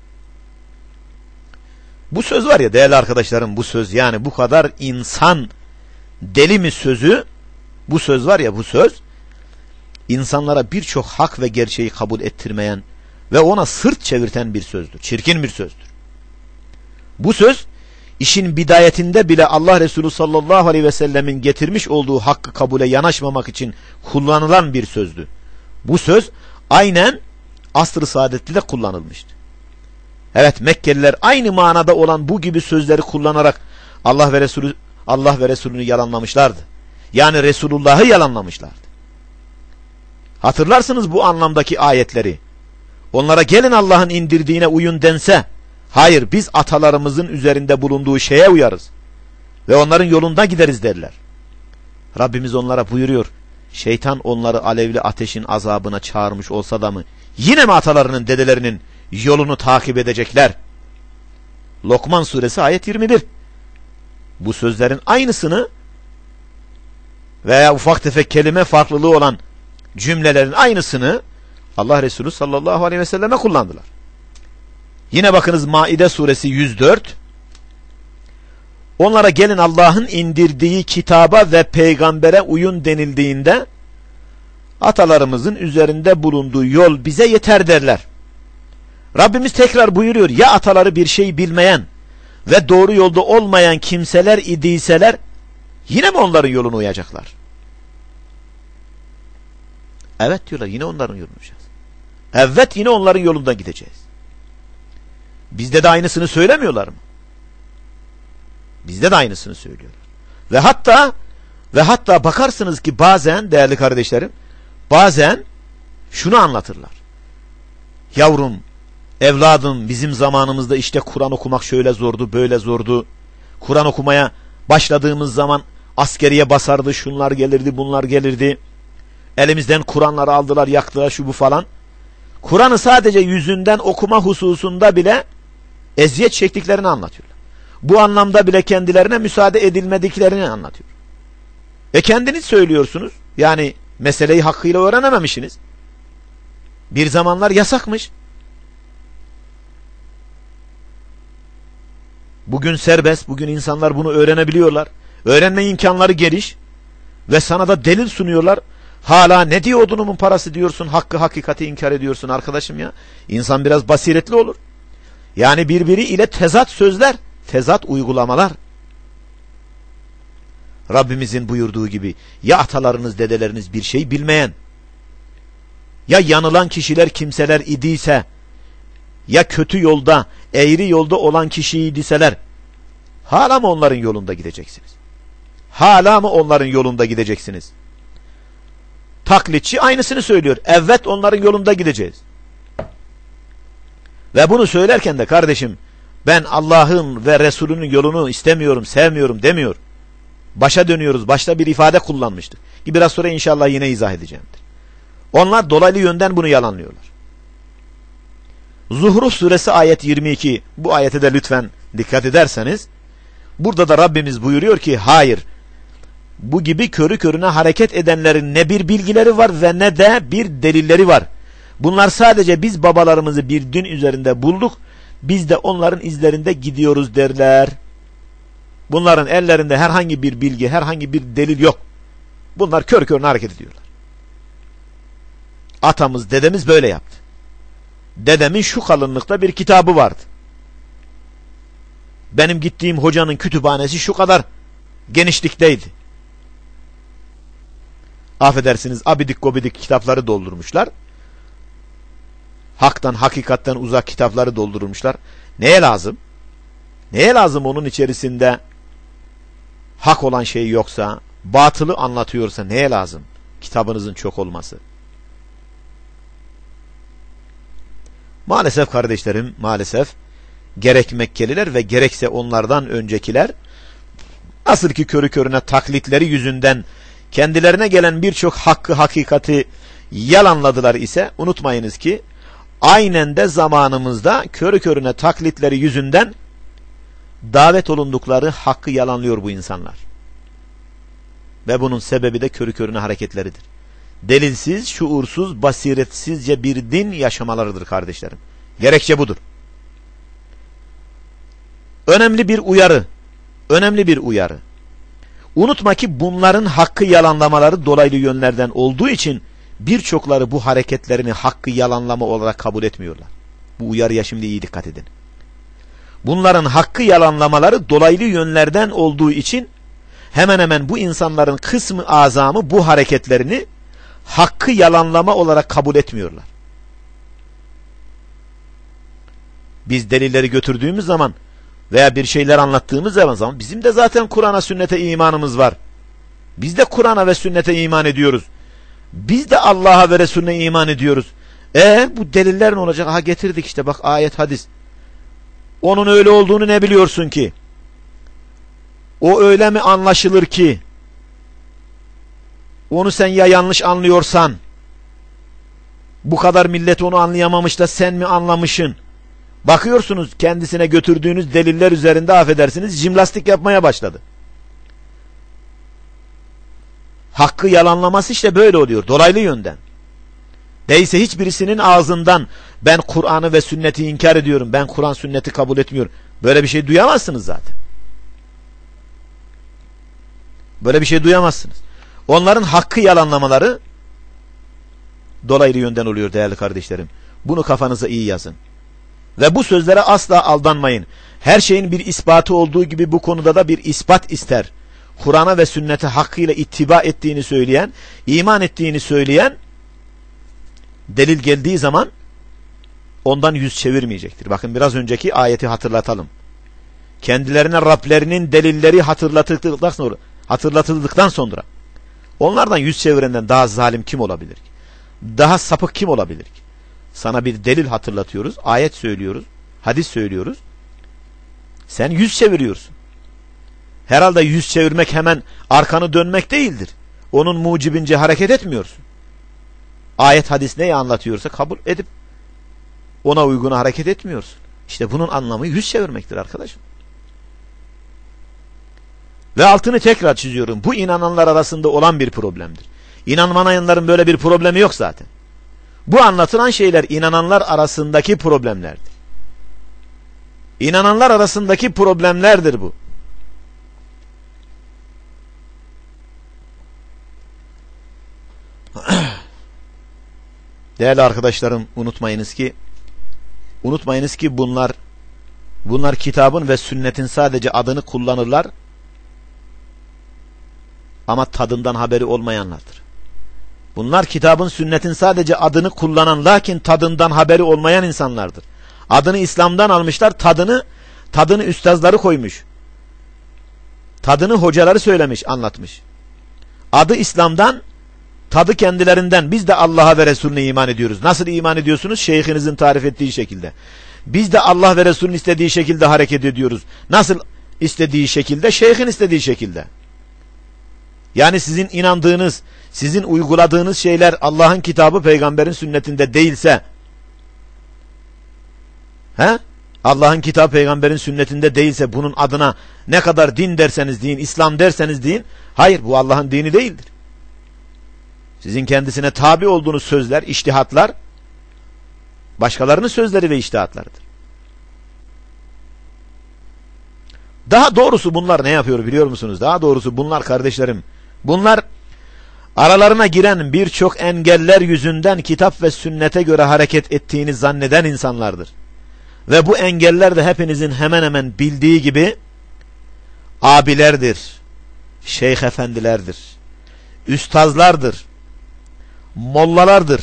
Bu söz var ya değerli arkadaşlarım, bu söz, yani bu kadar insan deli mi sözü, bu söz var ya, bu söz insanlara birçok hak ve gerçeği kabul ettirmeyen ve ona sırt çevirten bir sözdür. Çirkin bir sözdür. Bu söz işin bidayetinde bile Allah Resulü sallallahu aleyhi ve sellemin getirmiş olduğu hakkı kabule yanaşmamak için kullanılan bir sözdü. Bu söz aynen asr-ı saadette de kullanılmıştı. Evet, Mekkeliler aynı manada olan bu gibi sözleri kullanarak Allah ve Resulünü yalanlamışlardı. Yani Resulullah'ı yalanlamışlardı. Hatırlarsınız bu anlamdaki ayetleri. Onlara gelin Allah'ın indirdiğine uyun dense, hayır biz atalarımızın üzerinde bulunduğu şeye uyarız ve onların yolunda gideriz derler. Rabbimiz onlara buyuruyor, şeytan onları alevli ateşin azabına çağırmış olsa da mı yine mi atalarının, dedelerinin yolunu takip edecekler? Lokman suresi ayet 21. Bu sözlerin aynısını veya ufak tefek kelime farklılığı olan cümlelerin aynısını Allah Resulü sallallahu aleyhi ve selleme kullandılar. Yine bakınız Maide suresi 104. Onlara gelin Allah'ın indirdiği kitaba ve peygambere uyun denildiğinde atalarımızın üzerinde bulunduğu yol bize yeter derler. Rabbimiz tekrar buyuruyor, ya ataları bir şey bilmeyen ve doğru yolda olmayan kimseler idiyseler yine mi onların yoluna uyacaklar? Evet diyorlar, yine onların yoluna uyacağız. Evet, yine onların yolundan gideceğiz. Bizde de aynısını söylemiyorlar mı? Bizde de aynısını söylüyorlar. Ve hatta bakarsınız ki bazen değerli kardeşlerim, bazen şunu anlatırlar. Yavrum, evladım, bizim zamanımızda işte Kur'an okumak şöyle zordu, böyle zordu. Kur'an okumaya başladığımız zaman askeriye basardı, şunlar gelirdi, bunlar gelirdi. Elimizden Kur'anları aldılar, yaktılar, şu bu falan. Kur'an'ı sadece yüzünden okuma hususunda bile eziyet çektiklerini anlatıyorlar. Bu anlamda bile kendilerine müsaade edilmediklerini anlatıyor. Kendiniz söylüyorsunuz. Yani meseleyi hakkıyla öğrenememişsiniz. Bir zamanlar yasakmış. Bugün serbest, bugün insanlar bunu öğrenebiliyorlar. Öğrenme imkanları geniş ve sana da delil sunuyorlar. Hala ne diyor odunumun parası diyorsun, hakkı hakikati inkar ediyorsun arkadaşım ya. İnsan biraz basiretli olur. Yani birbiri ile tezat sözler, tezat uygulamalar. Rabbimizin buyurduğu gibi, ya atalarınız, dedeleriniz bir şey bilmeyen Ya yanılan kişiler kimseler idiyse, ya kötü yolda, eğri yolda olan kişiydiseler, hala mı onların yolunda gideceksiniz? Hala mı onların yolunda gideceksiniz? Taklitçi aynısını söylüyor. Evet, onların yolunda gideceğiz. Ve bunu söylerken de kardeşim, ben Allah'ın ve Resulünün yolunu istemiyorum, sevmiyorum demiyor. Başa dönüyoruz. Başta bir ifade kullanmıştık. Ki biraz sonra inşallah yine izah edeceğimdir. Onlar dolaylı yönden bunu yalanlıyorlar. Zuhruf suresi ayet 22. Bu ayete de lütfen dikkat ederseniz, burada da Rabbimiz buyuruyor ki hayır, bu gibi körü körüne hareket edenlerin ne bir bilgileri var ve ne de bir delilleri var. Bunlar sadece biz babalarımızı bir din üzerinde bulduk, biz de onların izlerinde gidiyoruz derler. Bunların ellerinde herhangi bir bilgi, herhangi bir delil yok. Bunlar kör körüne hareket ediyorlar. Atamız, dedemiz böyle yaptı. Dedemin şu kalınlıkta bir kitabı vardı. Benim gittiğim hocanın kütüphanesi şu kadar genişlikteydi. Affedersiniz, abidik gobidik kitapları doldurmuşlar. Haktan, hakikatten uzak kitapları doldurmuşlar. Neye lazım? Neye lazım onun içerisinde hak olan şey yoksa, batılı anlatıyorsa neye lazım kitabınızın çok olması? Maalesef kardeşlerim, maalesef gerek Mekkeliler ve gerekse onlardan öncekiler nasıl ki körü körüne taklitleri yüzünden kendilerine gelen birçok hakkı, hakikati yalanladılar ise, unutmayınız ki aynen de zamanımızda körü körüne taklitleri yüzünden davet olundukları hakkı yalanlıyor bu insanlar. Ve bunun sebebi de körü körüne hareketleridir. Delilsiz, şuursuz, basiretsizce bir din yaşamalarıdır kardeşlerim. Gerekçe budur. Önemli bir uyarı. Önemli bir uyarı. Unutma ki bunların hakkı yalanlamaları dolaylı yönlerden olduğu için birçokları bu hareketlerini hakkı yalanlama olarak kabul etmiyorlar. Bu uyarıya şimdi iyi dikkat edin. Bunların hakkı yalanlamaları dolaylı yönlerden olduğu için hemen hemen bu insanların kısmı azamı bu hareketlerini hakkı yalanlama olarak kabul etmiyorlar. Biz delilleri götürdüğümüz zaman veya bir şeyler anlattığımız zaman bizim de zaten Kur'an'a, sünnete imanımız var. Biz de Kur'an'a ve sünnete iman ediyoruz. Biz de Allah'a ve Resulüne iman ediyoruz. Bu deliller ne olacak? Aha getirdik işte, bak ayet, hadis. Onun öyle olduğunu ne biliyorsun ki? O öyle mi anlaşılır ki? Onu sen ya yanlış anlıyorsan, bu kadar millet onu anlayamamış da sen mi anlamışsın? Bakıyorsunuz kendisine götürdüğünüz deliller üzerinde, affedersiniz, jimnastik yapmaya başladı. Hakkı yalanlaması işte böyle oluyor, dolaylı yönden. Değilse hiçbirisinin ağzından ben Kur'an'ı ve sünneti inkar ediyorum, ben Kur'an sünneti kabul etmiyorum, böyle bir şey duyamazsınız zaten. Böyle bir şey duyamazsınız. Onların hakkı yalanlamaları dolaylı yönden oluyor değerli kardeşlerim. Bunu kafanıza iyi yazın. Ve bu sözlere asla aldanmayın. Her şeyin bir ispatı olduğu gibi bu konuda da bir ispat ister. Kur'an'a ve sünnete hakkıyla ittiba ettiğini söyleyen, iman ettiğini söyleyen, delil geldiği zaman ondan yüz çevirmeyecektir. Bakın biraz önceki ayeti hatırlatalım. Kendilerine Rablerinin delilleri hatırlatıldıktan sonra onlardan yüz çevirenden daha zalim kim olabilir ki? Daha sapık kim olabilir ki? Sana bir delil hatırlatıyoruz, ayet söylüyoruz, hadis söylüyoruz. Sen yüz çeviriyorsun. Herhalde yüz çevirmek hemen arkanı dönmek değildir. Onun mucibince hareket etmiyorsun. Ayet, hadis neyi anlatıyorsa kabul edip ona uygun hareket etmiyorsun. İşte bunun anlamı yüz çevirmektir arkadaşım. Ve altını tekrar çiziyorum. Bu inananlar arasında olan bir problemdir. İnanmayanların böyle bir problemi yok zaten. Bu anlatılan şeyler inananlar arasındaki problemlerdir. İnananlar arasındaki problemlerdir bu. Değerli arkadaşlarım, unutmayınız ki bunlar kitabın ve sünnetin sadece adını kullanırlar ama tadından haberi olmayanlardır. Bunlar kitabın, sünnetin sadece adını kullanan, lakin tadından haberi olmayan insanlardır. Adını İslam'dan almışlar, tadını üstazları koymuş. Tadını hocaları söylemiş, anlatmış. Adı İslam'dan, tadı kendilerinden. Biz de Allah'a ve Resulüne iman ediyoruz. Nasıl iman ediyorsunuz? Şeyhinizin tarif ettiği şekilde. Biz de Allah ve Resulünün istediği şekilde hareket ediyoruz. Nasıl istediği şekilde? Şeyhin istediği şekilde. Yani sizin inandığınız, sizin uyguladığınız şeyler Allah'ın kitabı, peygamberin sünnetinde değilse, Allah'ın kitabı, peygamberin sünnetinde değilse, bunun adına ne kadar din derseniz deyin, İslam derseniz deyin, hayır, bu Allah'ın dini değildir. Sizin kendisine tabi olduğunuz sözler, içtihatlar, başkalarının sözleri ve içtihatlarıdır. Daha doğrusu bunlar ne yapıyor biliyor musunuz? Daha doğrusu bunlar, kardeşlerim, bunlar aralarına giren birçok engeller yüzünden kitap ve sünnete göre hareket ettiğini zanneden insanlardır. Ve bu engeller de hepinizin hemen hemen bildiği gibi abilerdir, şeyh efendilerdir, üstazlardır, mollalardır.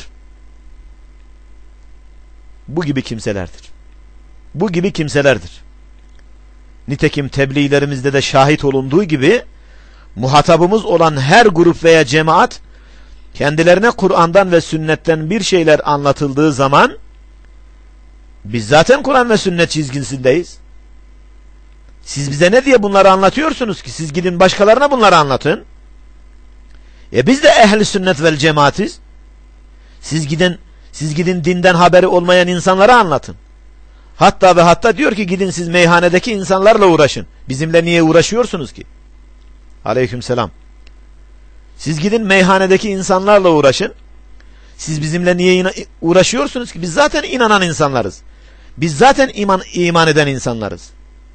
Bu gibi kimselerdir. Bu gibi kimselerdir. Nitekim tebliğlerimizde de şahit olunduğu gibi muhatabımız olan her grup veya cemaat kendilerine Kur'an'dan ve sünnetten bir şeyler anlatıldığı zaman biz zaten Kur'an ve sünnet çizgisindeyiz. Siz bize ne diye bunları anlatıyorsunuz ki? Siz gidin başkalarına bunları anlatın. Biz de ehli sünnet vel cemaatiz. Siz gidin dinden haberi olmayan insanlara anlatın. Hatta ve hatta diyor ki gidin siz meyhanedeki insanlarla uğraşın. Bizimle niye uğraşıyorsunuz ki? Aleykümselam. Siz gidin meyhanedeki insanlarla uğraşın. Siz bizimle niye uğraşıyorsunuz ki? Biz zaten inanan insanlarız. Biz zaten iman eden insanlarız.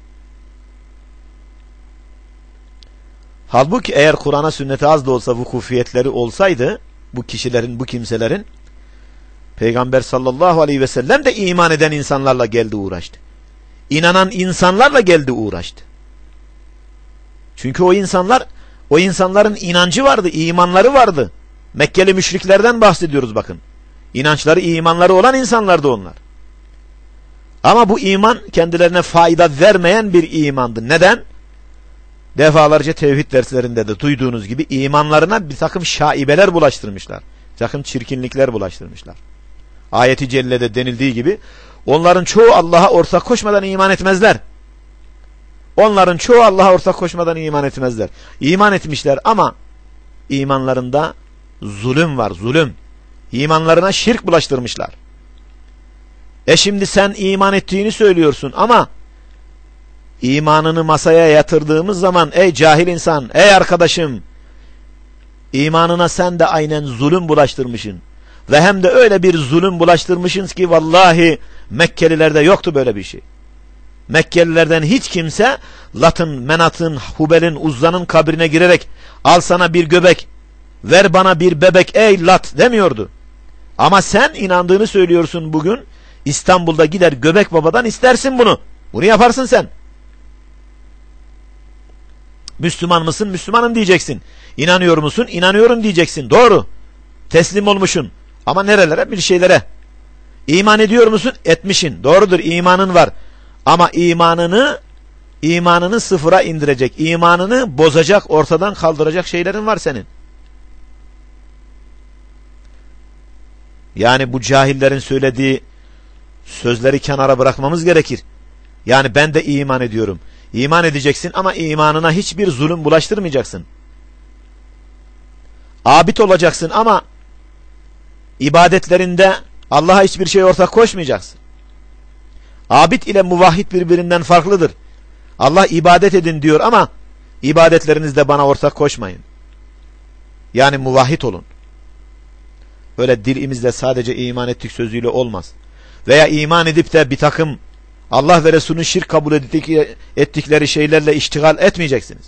Halbuki eğer Kur'an'a, sünnete az da olsa vukufiyetleri olsaydı, bu kişilerin, bu kimselerin, Peygamber sallallahu aleyhi ve sellem de iman eden insanlarla geldi uğraştı. İnanan insanlarla geldi uğraştı. Çünkü o insanların inancı vardı, imanları vardı. Mekkeli müşriklerden bahsediyoruz bakın. İnançları, imanları olan insanlardı onlar. Ama bu iman kendilerine fayda vermeyen bir imandı. Neden? Defalarca tevhid derslerinde de duyduğunuz gibi imanlarına bir takım şaibeler bulaştırmışlar. Bir takım çirkinlikler bulaştırmışlar. Ayet-i Celle'de denildiği gibi onların çoğu Allah'a ortak koşmadan iman etmezler. Onların çoğu Allah'a ortak koşmadan iman etmezler. İman etmişler ama imanlarında zulüm var, zulüm. İmanlarına şirk bulaştırmışlar. Şimdi sen iman ettiğini söylüyorsun ama imanını masaya yatırdığımız zaman ey cahil insan, ey arkadaşım, imanına sen de aynen zulüm bulaştırmışsın. Ve hem de öyle bir zulüm bulaştırmışsınız ki vallahi Mekkelilerde yoktu böyle bir şey. Mekkelilerden hiç kimse Lat'ın, Menat'ın, Hubel'in, Uzza'nın kabrine girerek al sana bir göbek, ver bana bir bebek ey Lat demiyordu. Ama sen inandığını söylüyorsun bugün. İstanbul'da gider Göbek Baba'dan istersin bunu. Bunu yaparsın sen. Müslüman mısın? Müslümanım diyeceksin. İnanıyor musun? İnanıyorum diyeceksin. Doğru. Teslim olmuşsun. Ama nerelere? Bir şeylere. İman ediyor musun? Etmişsin. Doğrudur, imanın var. Ama imanını sıfıra indirecek, imanını bozacak, ortadan kaldıracak şeylerin var senin. Yani bu cahillerin söylediği sözleri kenara bırakmamız gerekir. Yani ben de iman ediyorum. İman edeceksin ama imanına hiçbir zulüm bulaştırmayacaksın. Abid olacaksın ama ibadetlerinde Allah'a hiçbir şey ortak koşmayacaksın. Abid ile muvahhid birbirinden farklıdır. Allah ibadet edin diyor ama ibadetlerinizde bana ortak koşmayın. Yani muvahhid olun. Öyle dilimizle sadece iman ettik sözüyle olmaz. Veya iman edip de bir takım Allah ve Resulünün şirk kabul ettikleri şeylerle iştigal etmeyeceksiniz.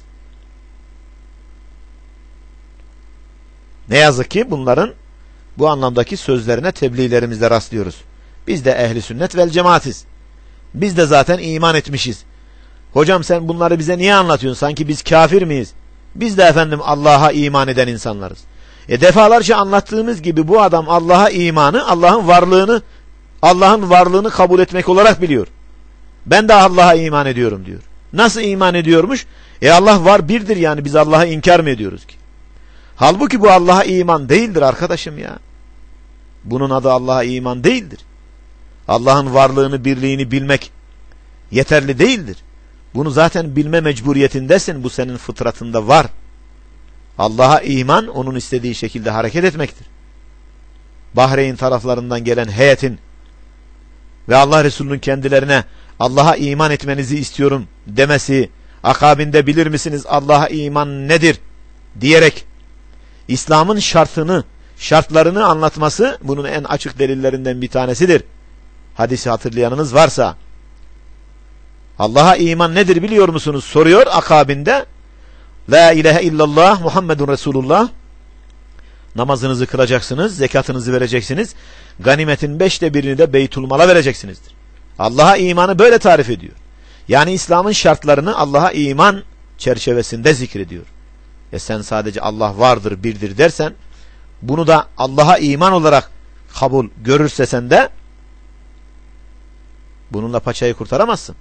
Ne yazık ki bunların bu anlamdaki sözlerine tebliğlerimizde rastlıyoruz. Biz de ehli sünnet vel cemaatiz. Biz de zaten iman etmişiz. Hocam sen bunları bize niye anlatıyorsun? Sanki biz kafir miyiz? Biz de efendim Allah'a iman eden insanlarız. Defalarca anlattığımız gibi bu adam Allah'a imanı, Allah'ın varlığını kabul etmek olarak biliyor. Ben de Allah'a iman ediyorum diyor. Nasıl iman ediyormuş? Allah var, birdir, yani biz Allah'ı inkar mı ediyoruz ki? Halbuki bu Allah'a iman değildir arkadaşım ya. Bunun adı Allah'a iman değildir. Allah'ın varlığını, birliğini bilmek yeterli değildir. Bunu zaten bilme mecburiyetindesin. Bu senin fıtratında var. Allah'a iman, onun istediği şekilde hareket etmektir. Bahreyn taraflarından gelen heyetin ve Allah Resulü'nün kendilerine Allah'a iman etmenizi istiyorum demesi, akabinde bilir misiniz Allah'a iman nedir diyerek İslam'ın şartlarını anlatması bunun en açık delillerinden bir tanesidir. Hadisi hatırlayanınız varsa, Allah'a iman nedir biliyor musunuz soruyor, akabinde La ilahe illallah Muhammedun Resulullah, namazınızı kılacaksınız, zekatınızı vereceksiniz, ganimetin 1/5'ini de Beytülmal'a vereceksinizdir. Allah'a imanı böyle tarif ediyor. Yani İslam'ın şartlarını Allah'a iman çerçevesinde zikrediyor. Sen sadece Allah vardır, birdir dersen, bunu da Allah'a iman olarak kabul görürse sen de bununla paçayı kurtaramazsın.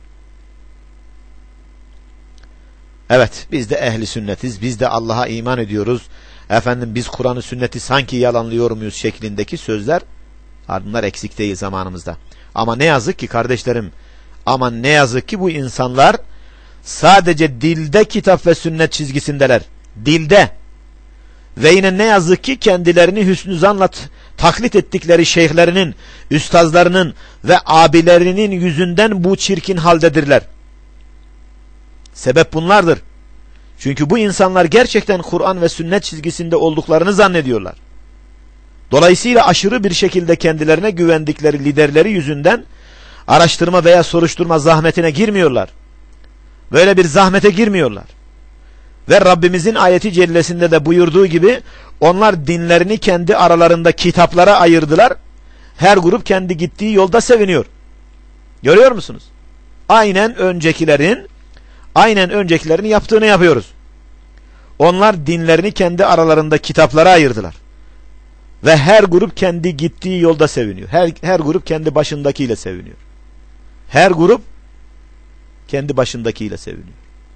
Evet, biz de ehli sünnetiz, biz de Allah'a iman ediyoruz. Biz Kur'an'ı, sünneti sanki yalanlıyor muyuz şeklindeki sözler, bunlar eksik değil zamanımızda. Ama ne yazık ki kardeşlerim, ne yazık ki bu insanlar sadece dilde kitap ve sünnet çizgisindeler. Dilde. Ve yine ne yazık ki kendilerini hüsnü zanla taklit ettikleri şeyhlerinin, üstazlarının ve abilerinin yüzünden bu çirkin haldedirler. Sebep bunlardır. Çünkü bu insanlar gerçekten Kur'an ve sünnet çizgisinde olduklarını zannediyorlar. Dolayısıyla aşırı bir şekilde kendilerine güvendikleri liderleri yüzünden araştırma veya soruşturma zahmetine girmiyorlar. Böyle bir zahmete girmiyorlar. Ve Rabbimizin ayeti cellesinde de buyurduğu gibi onlar dinlerini kendi aralarında kitaplara ayırdılar. Her grup kendi gittiği yolda seviniyor. Görüyor musunuz? Aynen öncekilerin yaptığını yapıyoruz. Onlar dinlerini kendi aralarında kitaplara ayırdılar. Ve her grup kendi gittiği yolda seviniyor. Her grup kendi başındakiyle seviniyor. Her grup kendi başındakiyle seviniyor.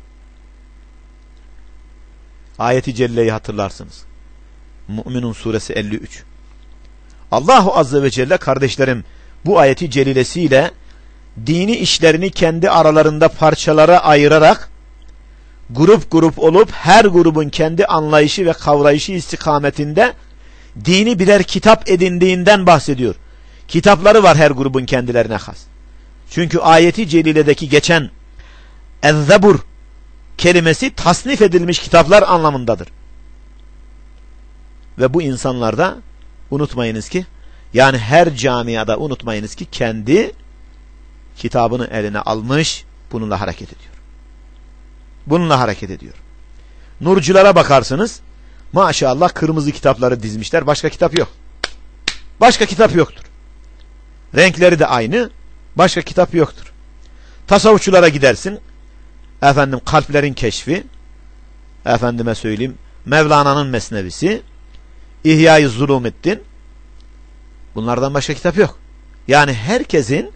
Ayeti celleyi hatırlarsınız. Mü'minun suresi 53. Allahu azze ve celle kardeşlerim bu ayeti celilesiyle dini işlerini kendi aralarında parçalara ayırarak grup olup her grubun kendi anlayışı ve kavrayışı istikametinde dini birer kitap edindiğinden bahsediyor. Kitapları var her grubun kendilerine has. Çünkü ayeti celiledeki geçen ezzebur kelimesi tasnif edilmiş kitaplar anlamındadır. Ve bu insanlarda unutmayınız ki, yani her camiada unutmayınız ki kendi kitabını eline almış, bununla hareket ediyor. Nurculara bakarsınız, maşallah kırmızı kitapları dizmişler, başka kitap yok. Başka kitap yoktur. Renkleri de aynı, başka kitap yoktur. Tasavvufçulara gidersin, kalplerin keşfi, Mevlana'nın Mesnevisi, İhya-i Zulûmettin, bunlardan başka kitap yok. Yani herkesin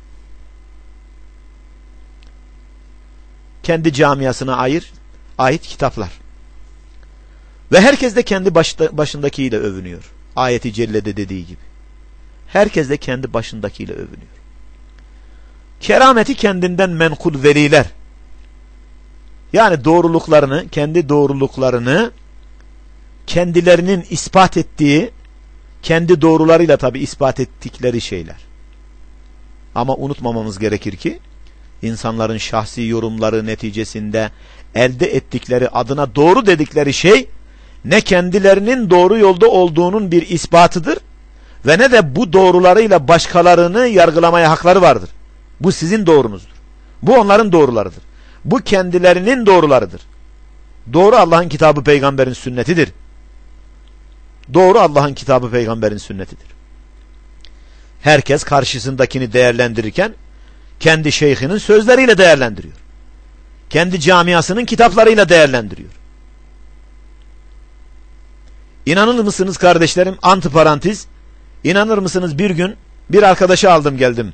kendi camiasına ait kitaplar. Ve herkes de kendi başındakiyle övünüyor. Ayeti cellede dediği gibi. Herkes de kendi başındakiyle övünüyor. Kerameti kendinden menkul veliler. Yani kendi doğruluklarını kendilerinin ispat ettiği, kendi doğrularıyla tabi ispat ettikleri şeyler. Ama unutmamamız gerekir ki insanların şahsi yorumları neticesinde elde ettikleri, adına doğru dedikleri şey ne kendilerinin doğru yolda olduğunun bir ispatıdır ve ne de bu doğrularıyla başkalarını yargılamaya hakları vardır. Bu sizin doğrunuzdur. Bu onların doğrularıdır. Bu kendilerinin doğrularıdır. Doğru Allah'ın kitabı, peygamberin sünnetidir. Doğru Allah'ın kitabı, peygamberin sünnetidir. Herkes karşısındakini değerlendirirken kendi şeyhinin sözleriyle değerlendiriyor. Kendi camiasının kitaplarıyla değerlendiriyor. İnanır mısınız kardeşlerim, antiparantez, inanır mısınız bir gün bir arkadaşı aldım geldim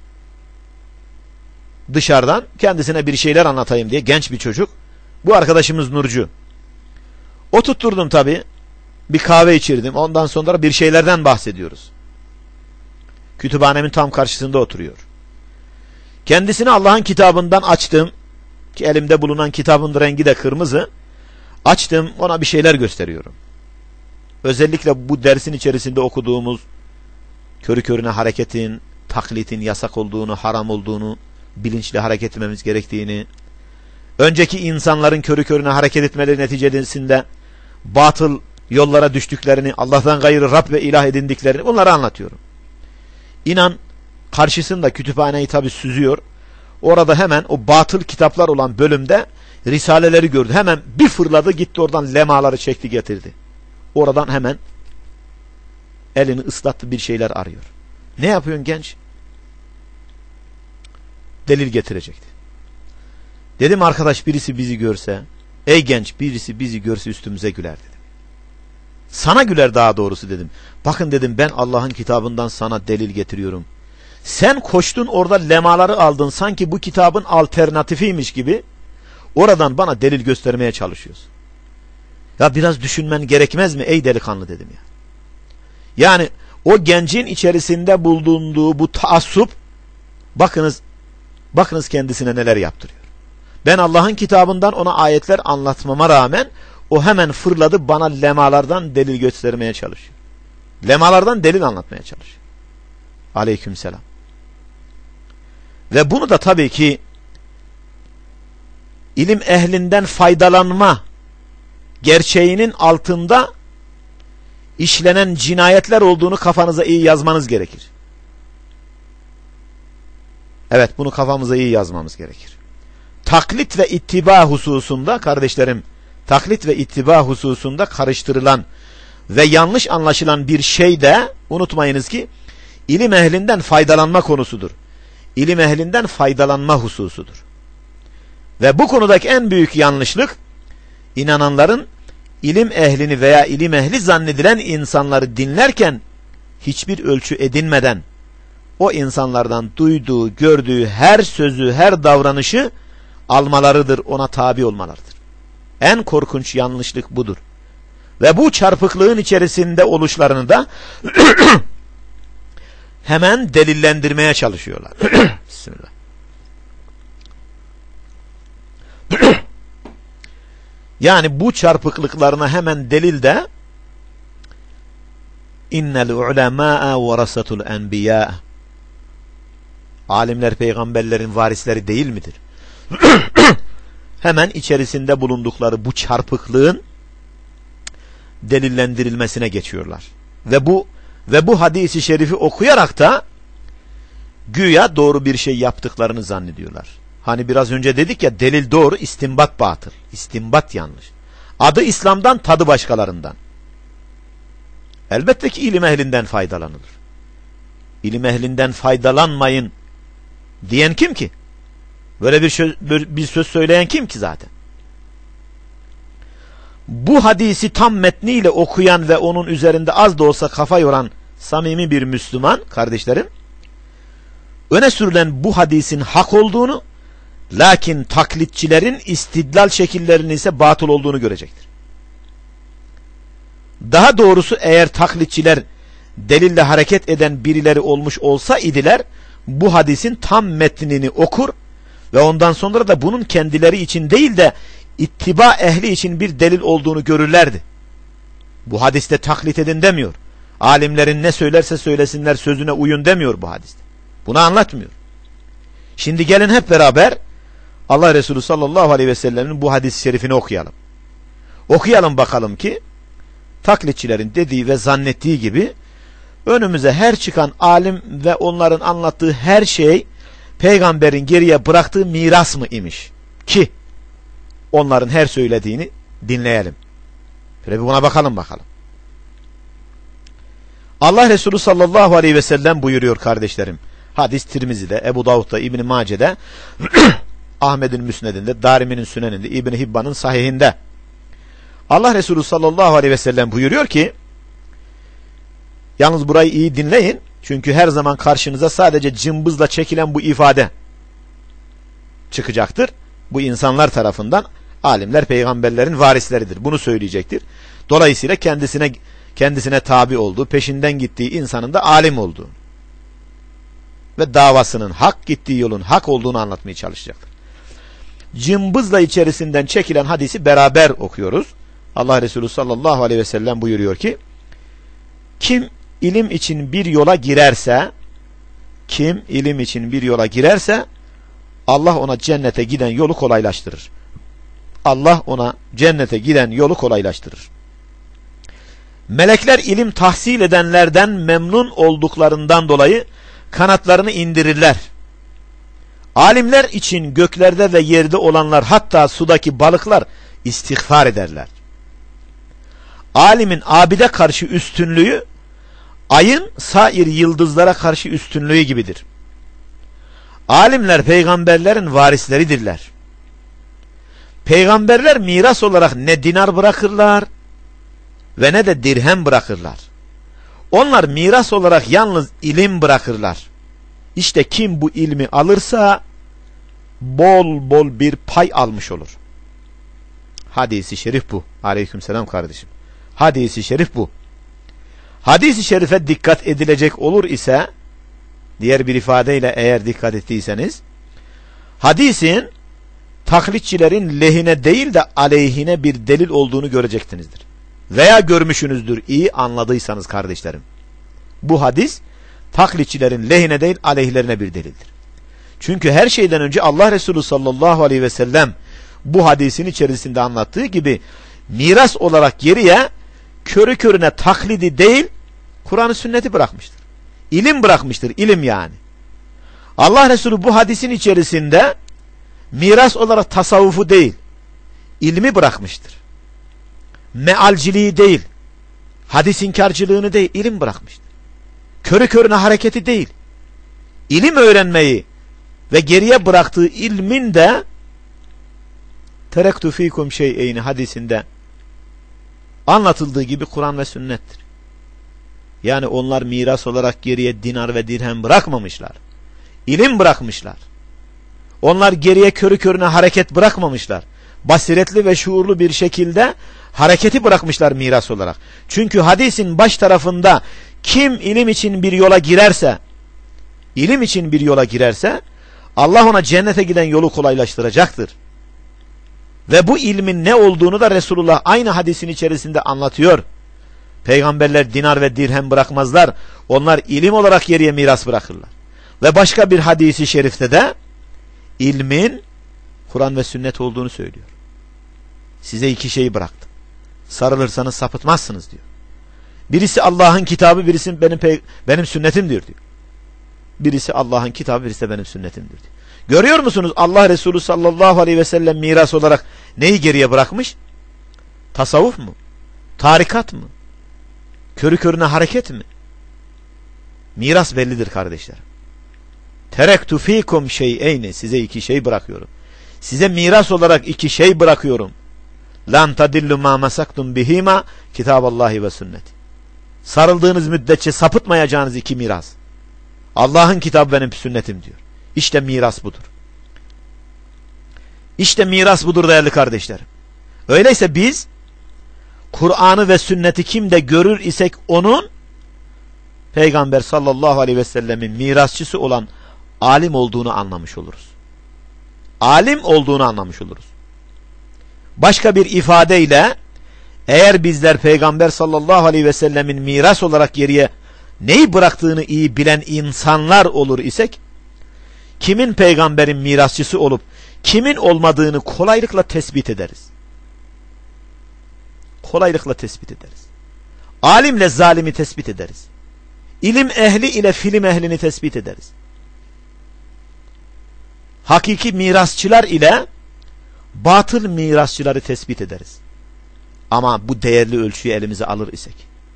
dışarıdan, kendisine bir şeyler anlatayım diye, genç bir çocuk. Bu arkadaşımız Nurcu. Oturtturdum tabii, bir kahve içirdim, ondan sonra bir şeylerden bahsediyoruz. Kütüphanemin tam karşısında oturuyor. Kendisine Allah'ın kitabından açtım, ki elimde bulunan kitabın rengi de kırmızı, açtım, ona bir şeyler gösteriyorum. Özellikle bu dersin içerisinde okuduğumuz körü körüne hareketin, taklitin yasak olduğunu, haram olduğunu, bilinçli hareket etmemiz gerektiğini, önceki insanların körü körüne hareket etmeleri neticesinde batıl yollara düştüklerini, Allah'tan gayrı Rab ve ilah edindiklerini, bunları anlatıyorum. İnan, karşısında kütüphaneyi tabi süzüyor. Orada hemen o batıl kitaplar olan bölümde risaleleri gördü. Hemen bir fırladı, gitti oradan lemaları çekti getirdi. Oradan hemen elini ıslattı, bir şeyler arıyor. Ne yapıyorsun genç? Delil getirecekti. Dedim arkadaş, birisi bizi görse, ey genç, birisi bizi görse üstümüze güler dedim. Sana güler daha doğrusu dedim. Bakın dedim, ben Allah'ın kitabından sana delil getiriyorum. Sen koştun orada lemaları aldın, sanki bu kitabın alternatifiymiş gibi oradan bana delil göstermeye çalışıyorsun. Ya biraz düşünmen gerekmez mi ey delikanlı dedim ya. Yani o gencin içerisinde bulunduğu bu taassup, bakınız kendisine neler yaptırıyor. Ben Allah'ın kitabından ona ayetler anlatmama rağmen o hemen fırladı, bana lemalardan delil göstermeye çalışıyor. Lemalardan delil anlatmaya çalışıyor. Aleykümselam. Ve bunu da tabii ki ilim ehlinden faydalanma gerçeğinin altında işlenen cinayetler olduğunu kafanıza iyi yazmanız gerekir. Evet, bunu kafamıza iyi yazmamız gerekir. Taklit ve ittiba hususunda kardeşlerim, taklit ve ittiba hususunda karıştırılan ve yanlış anlaşılan bir şey de unutmayınız ki ilim ehlinden faydalanma konusudur. İlim ehlinden faydalanma hususudur. Ve bu konudaki en büyük yanlışlık, inananların ilim ehlini veya ilim ehli zannedilen insanları dinlerken hiçbir ölçü edinmeden o insanlardan duyduğu, gördüğü her sözü, her davranışı almalarıdır, ona tabi olmalarıdır. En korkunç yanlışlık budur. Ve bu çarpıklığın içerisinde oluşlarını da hemen delillendirmeye çalışıyorlar. Bismillah. Yani bu çarpıklıklarına hemen delil de innel ulemâ'a varasatul enbiyâ, alimler peygamberlerin varisleri değil midir? Hemen içerisinde bulundukları bu çarpıklığın delillendirilmesine geçiyorlar. Ve bu hadisi şerifi okuyarak da güya doğru bir şey yaptıklarını zannediyorlar. Hani biraz önce dedik ya, delil doğru, istinbat batıl. İstinbat yanlış. Adı İslam'dan, tadı başkalarından. Elbette ki ilim ehlinden faydalanılır. İlim ehlinden faydalanmayın diyen kim ki? Böyle bir söz söyleyen kim ki zaten? Bu hadisi tam metniyle okuyan ve onun üzerinde az da olsa kafa yoran samimi bir Müslüman kardeşlerim, öne sürülen bu hadisin hak olduğunu, lakin taklitçilerin istidlal şekillerinin ise batıl olduğunu görecektir. Daha doğrusu eğer taklitçiler delille hareket eden birileri olmuş olsa idiler, bu hadisin tam metnini okur ve ondan sonra da bunun kendileri için değil de ittiba ehli için bir delil olduğunu görürlerdi. Bu hadiste taklit edin demiyor. Alimlerin ne söylerse söylesinler sözüne uyun demiyor bu hadiste. Bunu anlatmıyor. Şimdi gelin hep beraber Allah Resulü sallallahu aleyhi ve sellemin bu hadis-i şerifini okuyalım. Okuyalım bakalım ki taklitçilerin dediği ve zannettiği gibi önümüze her çıkan alim ve onların anlattığı her şey peygamberin geriye bıraktığı miras mı imiş? Ki onların her söylediğini dinleyelim. Şöyle bir buna bakalım. Allah Resulü sallallahu aleyhi ve sellem buyuruyor kardeşlerim. Hadis Tirmizi'de, Ebu Davud'da, İbn-i Mace'de, Ahmet'in Müsned'inde, Darimi'nin Sünen'inde, İbn-i Hibban'ın Sahihinde. Allah Resulü sallallahu aleyhi ve sellem buyuruyor ki, yalnız burayı iyi dinleyin, çünkü her zaman karşınıza sadece cımbızla çekilen bu ifade çıkacaktır. Bu insanlar tarafından, alimler peygamberlerin varisleridir, bunu söyleyecektir. Dolayısıyla kendisine tabi olduğu, peşinden gittiği insanın da alim olduğu ve davasının hak, gittiği yolun hak olduğunu anlatmaya çalışacaktır. Cımbızla içerisinden çekilen hadisi beraber okuyoruz. Allah Resulü sallallahu aleyhi ve sellem buyuruyor ki, kim ilim için bir yola girerse, Allah ona cennete giden yolu kolaylaştırır. Allah ona cennete giden yolu kolaylaştırır. Melekler ilim tahsil edenlerden memnun olduklarından dolayı kanatlarını indirirler. Alimler için göklerde ve yerde olanlar, hatta sudaki balıklar istiğfar ederler. Alimin abide karşı üstünlüğü, ayın sair yıldızlara karşı üstünlüğü gibidir. Alimler peygamberlerin varisleridirler. Peygamberler miras olarak ne dinar bırakırlar ve ne de dirhem bırakırlar. Onlar miras olarak yalnız ilim bırakırlar. İşte kim bu ilmi alırsa bol bol bir pay almış olur. Hadis-i şerif bu. Aleykümselam kardeşim. Hadis-i şerif bu. Hadis-i şerife dikkat edilecek olur ise, diğer bir ifadeyle eğer dikkat ettiyseniz, hadisin taklitçilerin lehine değil de aleyhine bir delil olduğunu göreceksinizdir. Veya görmüşsünüzdür, iyi anladıysanız kardeşlerim. Bu hadis taklitçilerin lehine değil aleyhlerine bir delildir. Çünkü her şeyden önce Allah Resulü sallallahu aleyhi ve sellem bu hadisin içerisinde anlattığı gibi miras olarak geriye körü körüne taklidi değil, Kur'an-ı sünneti bırakmıştır. İlim bırakmıştır, ilim yani. Allah Resulü bu hadisin içerisinde miras olarak tasavvufu değil, ilmi bırakmıştır. Mealciliği değil, hadis inkarcılığını değil, ilim bırakmıştır. Körü körüne hareketi değil, ilim öğrenmeyi ve geriye bıraktığı ilmin de terektu fikum şey'eyni hadisinde anlatıldığı gibi Kur'an ve sünnettir. Yani onlar miras olarak geriye dinar ve dirhem bırakmamışlar. İlim bırakmışlar. Onlar geriye körü körüne hareket bırakmamışlar. Basiretli ve şuurlu bir şekilde hareketi bırakmışlar miras olarak. Çünkü hadisin baş tarafında kim ilim için bir yola girerse, Allah ona cennete giden yolu kolaylaştıracaktır. Ve bu ilmin ne olduğunu da Resulullah aynı hadisin içerisinde anlatıyor. Peygamberler dinar ve dirhem bırakmazlar. Onlar ilim olarak geriye miras bırakırlar. Ve başka bir hadisi şerifte de ilmin Kur'an ve sünnet olduğunu söylüyor. Size iki şeyi bıraktım. Sarılırsanız sapıtmazsınız diyor. Birisi Allah'ın kitabı, birisi benim sünnetimdir diyor. Birisi Allah'ın kitabı, birisi de benim sünnetimdir diyor. Görüyor musunuz? Allah Resulü sallallahu aleyhi ve sellem miras olarak neyi geriye bırakmış? Tasavvuf mu? Tarikat mı? Körü körüne hareket mi? Miras bellidir kardeşler. Terektu fikum şey'eyni, size iki şey bırakıyorum. Size miras olarak iki şey bırakıyorum. Lan tadillu ma masaktum bihima kitaballahi ve sünneti. Sarıldığınız müddetçe sapıtmayacağınız iki miras. Allah'ın kitabı, benim sünnetim diyor. İşte miras budur. İşte miras budur değerli kardeşlerim. Öyleyse biz Kur'an'ı ve sünneti kimde görür isek onun Peygamber sallallahu aleyhi ve sellemin mirasçısı olan alim olduğunu anlamış oluruz. Alim olduğunu anlamış oluruz. Başka bir ifadeyle, eğer bizler Peygamber sallallahu aleyhi ve sellemin miras olarak geriye neyi bıraktığını iyi bilen insanlar olur isek, kimin peygamberin mirasçısı olup kimin olmadığını kolaylıkla tespit ederiz. Kolaylıkla tespit ederiz. Alimle zalimi tespit ederiz. İlim ehli ile film ehlini tespit ederiz. Hakiki mirasçılar ile batıl mirasçıları tespit ederiz. Ama bu değerli ölçüyü elimize alır isek,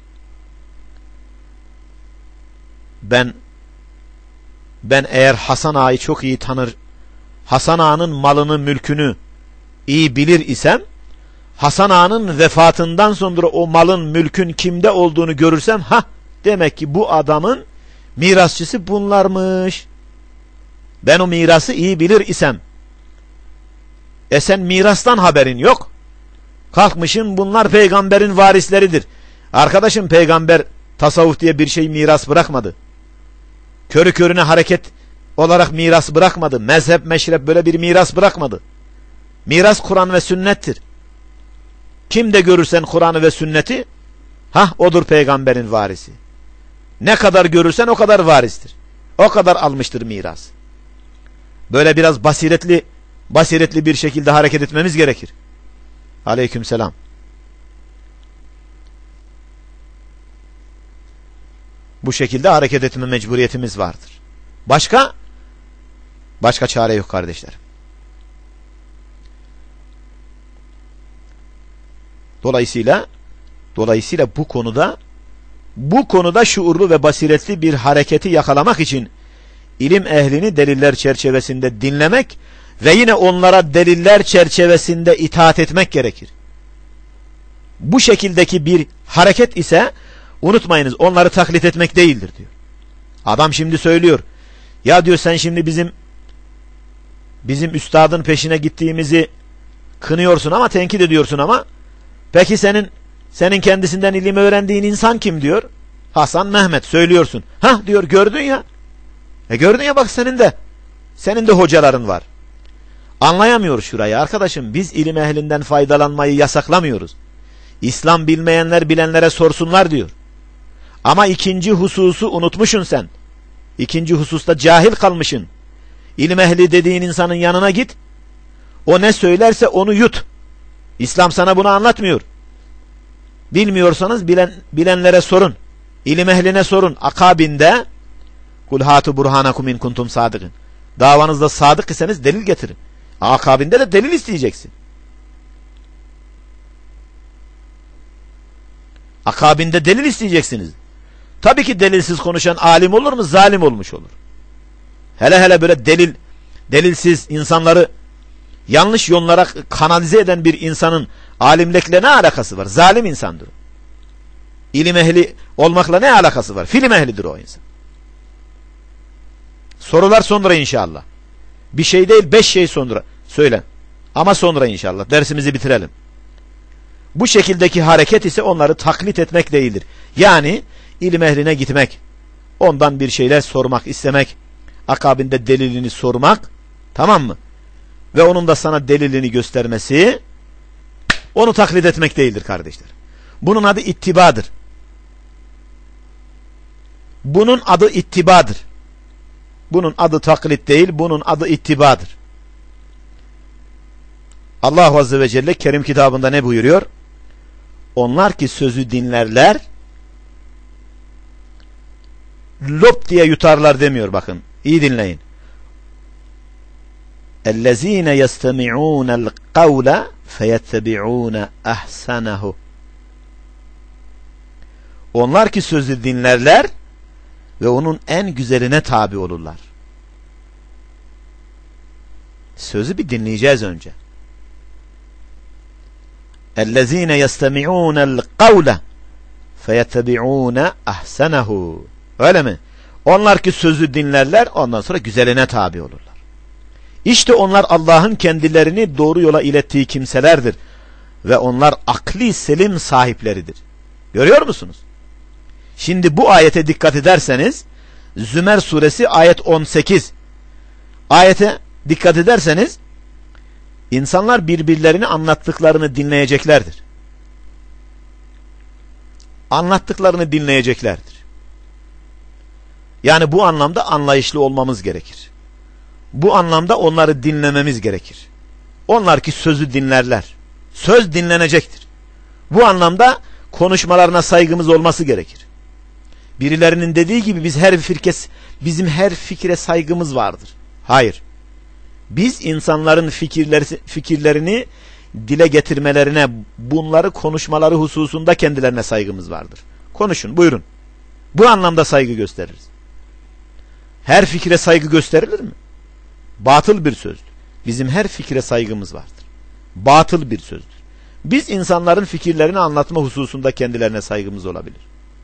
ben eğer Hasan Ağa'yı çok iyi tanır, Hasan Ağa'nın malını, mülkünü iyi bilir isem, Hasan Ağa'nın vefatından sonra o malın, mülkün kimde olduğunu görürsem, demek ki bu adamın mirasçısı bunlarmış. Ben o mirası iyi bilir isem, sen mirastan haberin yok. Kalkmışın bunlar peygamberin varisleridir. Arkadaşım, peygamber tasavvuf diye bir şey miras bırakmadı. Körü körüne hareket olarak miras bırakmadı. Mezhep, meşrep böyle bir miras bırakmadı. Miras Kur'an ve sünnettir. Kimde görürsen Kur'an'ı ve sünneti, odur peygamberin varisi. Ne kadar görürsen o kadar varistir. O kadar almıştır miras. Böyle biraz basiretli bir şekilde hareket etmemiz gerekir. Aleykümselam. Bu şekilde hareket etme mecburiyetimiz vardır. Başka çare yok kardeşler. Dolayısıyla bu konuda şuurlu ve basiretli bir hareketi yakalamak için ilim ehlini deliller çerçevesinde dinlemek ve yine onlara deliller çerçevesinde itaat etmek gerekir. Bu şekildeki bir hareket ise unutmayınız, onları taklit etmek değildir diyor. Adam şimdi söylüyor. Ya diyor, sen şimdi bizim üstadın peşine gittiğimizi kınıyorsun ama, tenkit ediyorsun ama, peki senin kendisinden ilim öğrendiğin insan kim diyor? Hasan Mehmet söylüyorsun. Diyor, gördün ya. Gördün ya, bak senin de hocaların var. Anlayamıyor şurayı arkadaşım. Biz ilim ehlinden faydalanmayı yasaklamıyoruz. İslam bilmeyenler bilenlere sorsunlar diyor. Ama ikinci hususu unutmuşsun sen. İkinci hususta cahil kalmışsın. İlim ehli dediğin insanın yanına git. O ne söylerse onu yut. İslam sana bunu anlatmıyor. Bilmiyorsanız bilenlere sorun. İlim ehline sorun. Akabinde kul hatu burhanakum in kuntum sadıkın. Davanızda sadık iseniz delil getirin. Akabinde de delil isteyeceksin. Akabinde delil isteyeceksiniz. Tabii ki delilsiz konuşan alim olur mu? Zalim olmuş olur. Hele böyle delilsiz insanları yanlış yollara kanalize eden bir insanın alimlikle ne alakası var? Zalim insandır. İlim ehli olmakla ne alakası var? Film ehlidir o insan. Sorular sonra inşallah. Bir şey değil, 5 şey sonra. Söyle. Ama sonra inşallah. Dersimizi bitirelim. Bu şekildeki hareket ise onları taklit etmek değildir. Yani ilim ehline gitmek, ondan bir şeyler sormak, istemek, akabinde delilini sormak, tamam mı? Ve onun da sana delilini göstermesi, onu taklit etmek değildir kardeşler. Bunun adı ittibadır. Bunun adı ittibadır. Bunun adı taklit değil, bunun adı ittibadır. Allah Azze ve Celle Kerim kitabında ne buyuruyor? Onlar ki sözü dinlerler, lop diye yutarlar demiyor, bakın. İyi dinleyin. اَلَّذ۪ينَ يَسْتَمِعُونَ الْقَوْلَ فَيَتَّبِعُونَ اَحْسَنَهُ. Onlar ki sözü dinlerler ve onun en güzeline tabi olurlar. Sözü bir dinleyeceğiz önce. اَلَّذ۪ينَ يَسْتَمِعُونَ الْقَوْلَ فَيَتَّبِعُونَ اَحْسَنَهُ. Öyle mi? Onlar ki sözü dinlerler, ondan sonra güzeline tabi olurlar. İşte onlar Allah'ın kendilerini doğru yola ilettiği kimselerdir. Ve onlar akli selim sahipleridir. Görüyor musunuz? Şimdi bu ayete dikkat ederseniz, Zümer suresi ayet 18. Ayete dikkat ederseniz, insanlar birbirlerini anlattıklarını dinleyeceklerdir. Anlattıklarını dinleyeceklerdir. Yani bu anlamda anlayışlı olmamız gerekir. Bu anlamda onları dinlememiz gerekir. Onlar ki sözü dinlerler. Söz dinlenecektir. Bu anlamda konuşmalarına saygımız olması gerekir. Birilerinin dediği gibi bizim her fikre saygımız vardır. Hayır. Biz insanların fikirlerini dile getirmelerine, bunları konuşmaları hususunda kendilerine saygımız vardır. Konuşun, buyurun. Bu anlamda saygı gösteririz. Her fikre saygı gösterilir mi? Batıl bir sözdür. Bizim her fikre saygımız vardır. Batıl bir sözdür. Biz insanların fikirlerini anlatma hususunda kendilerine saygımız olabilir.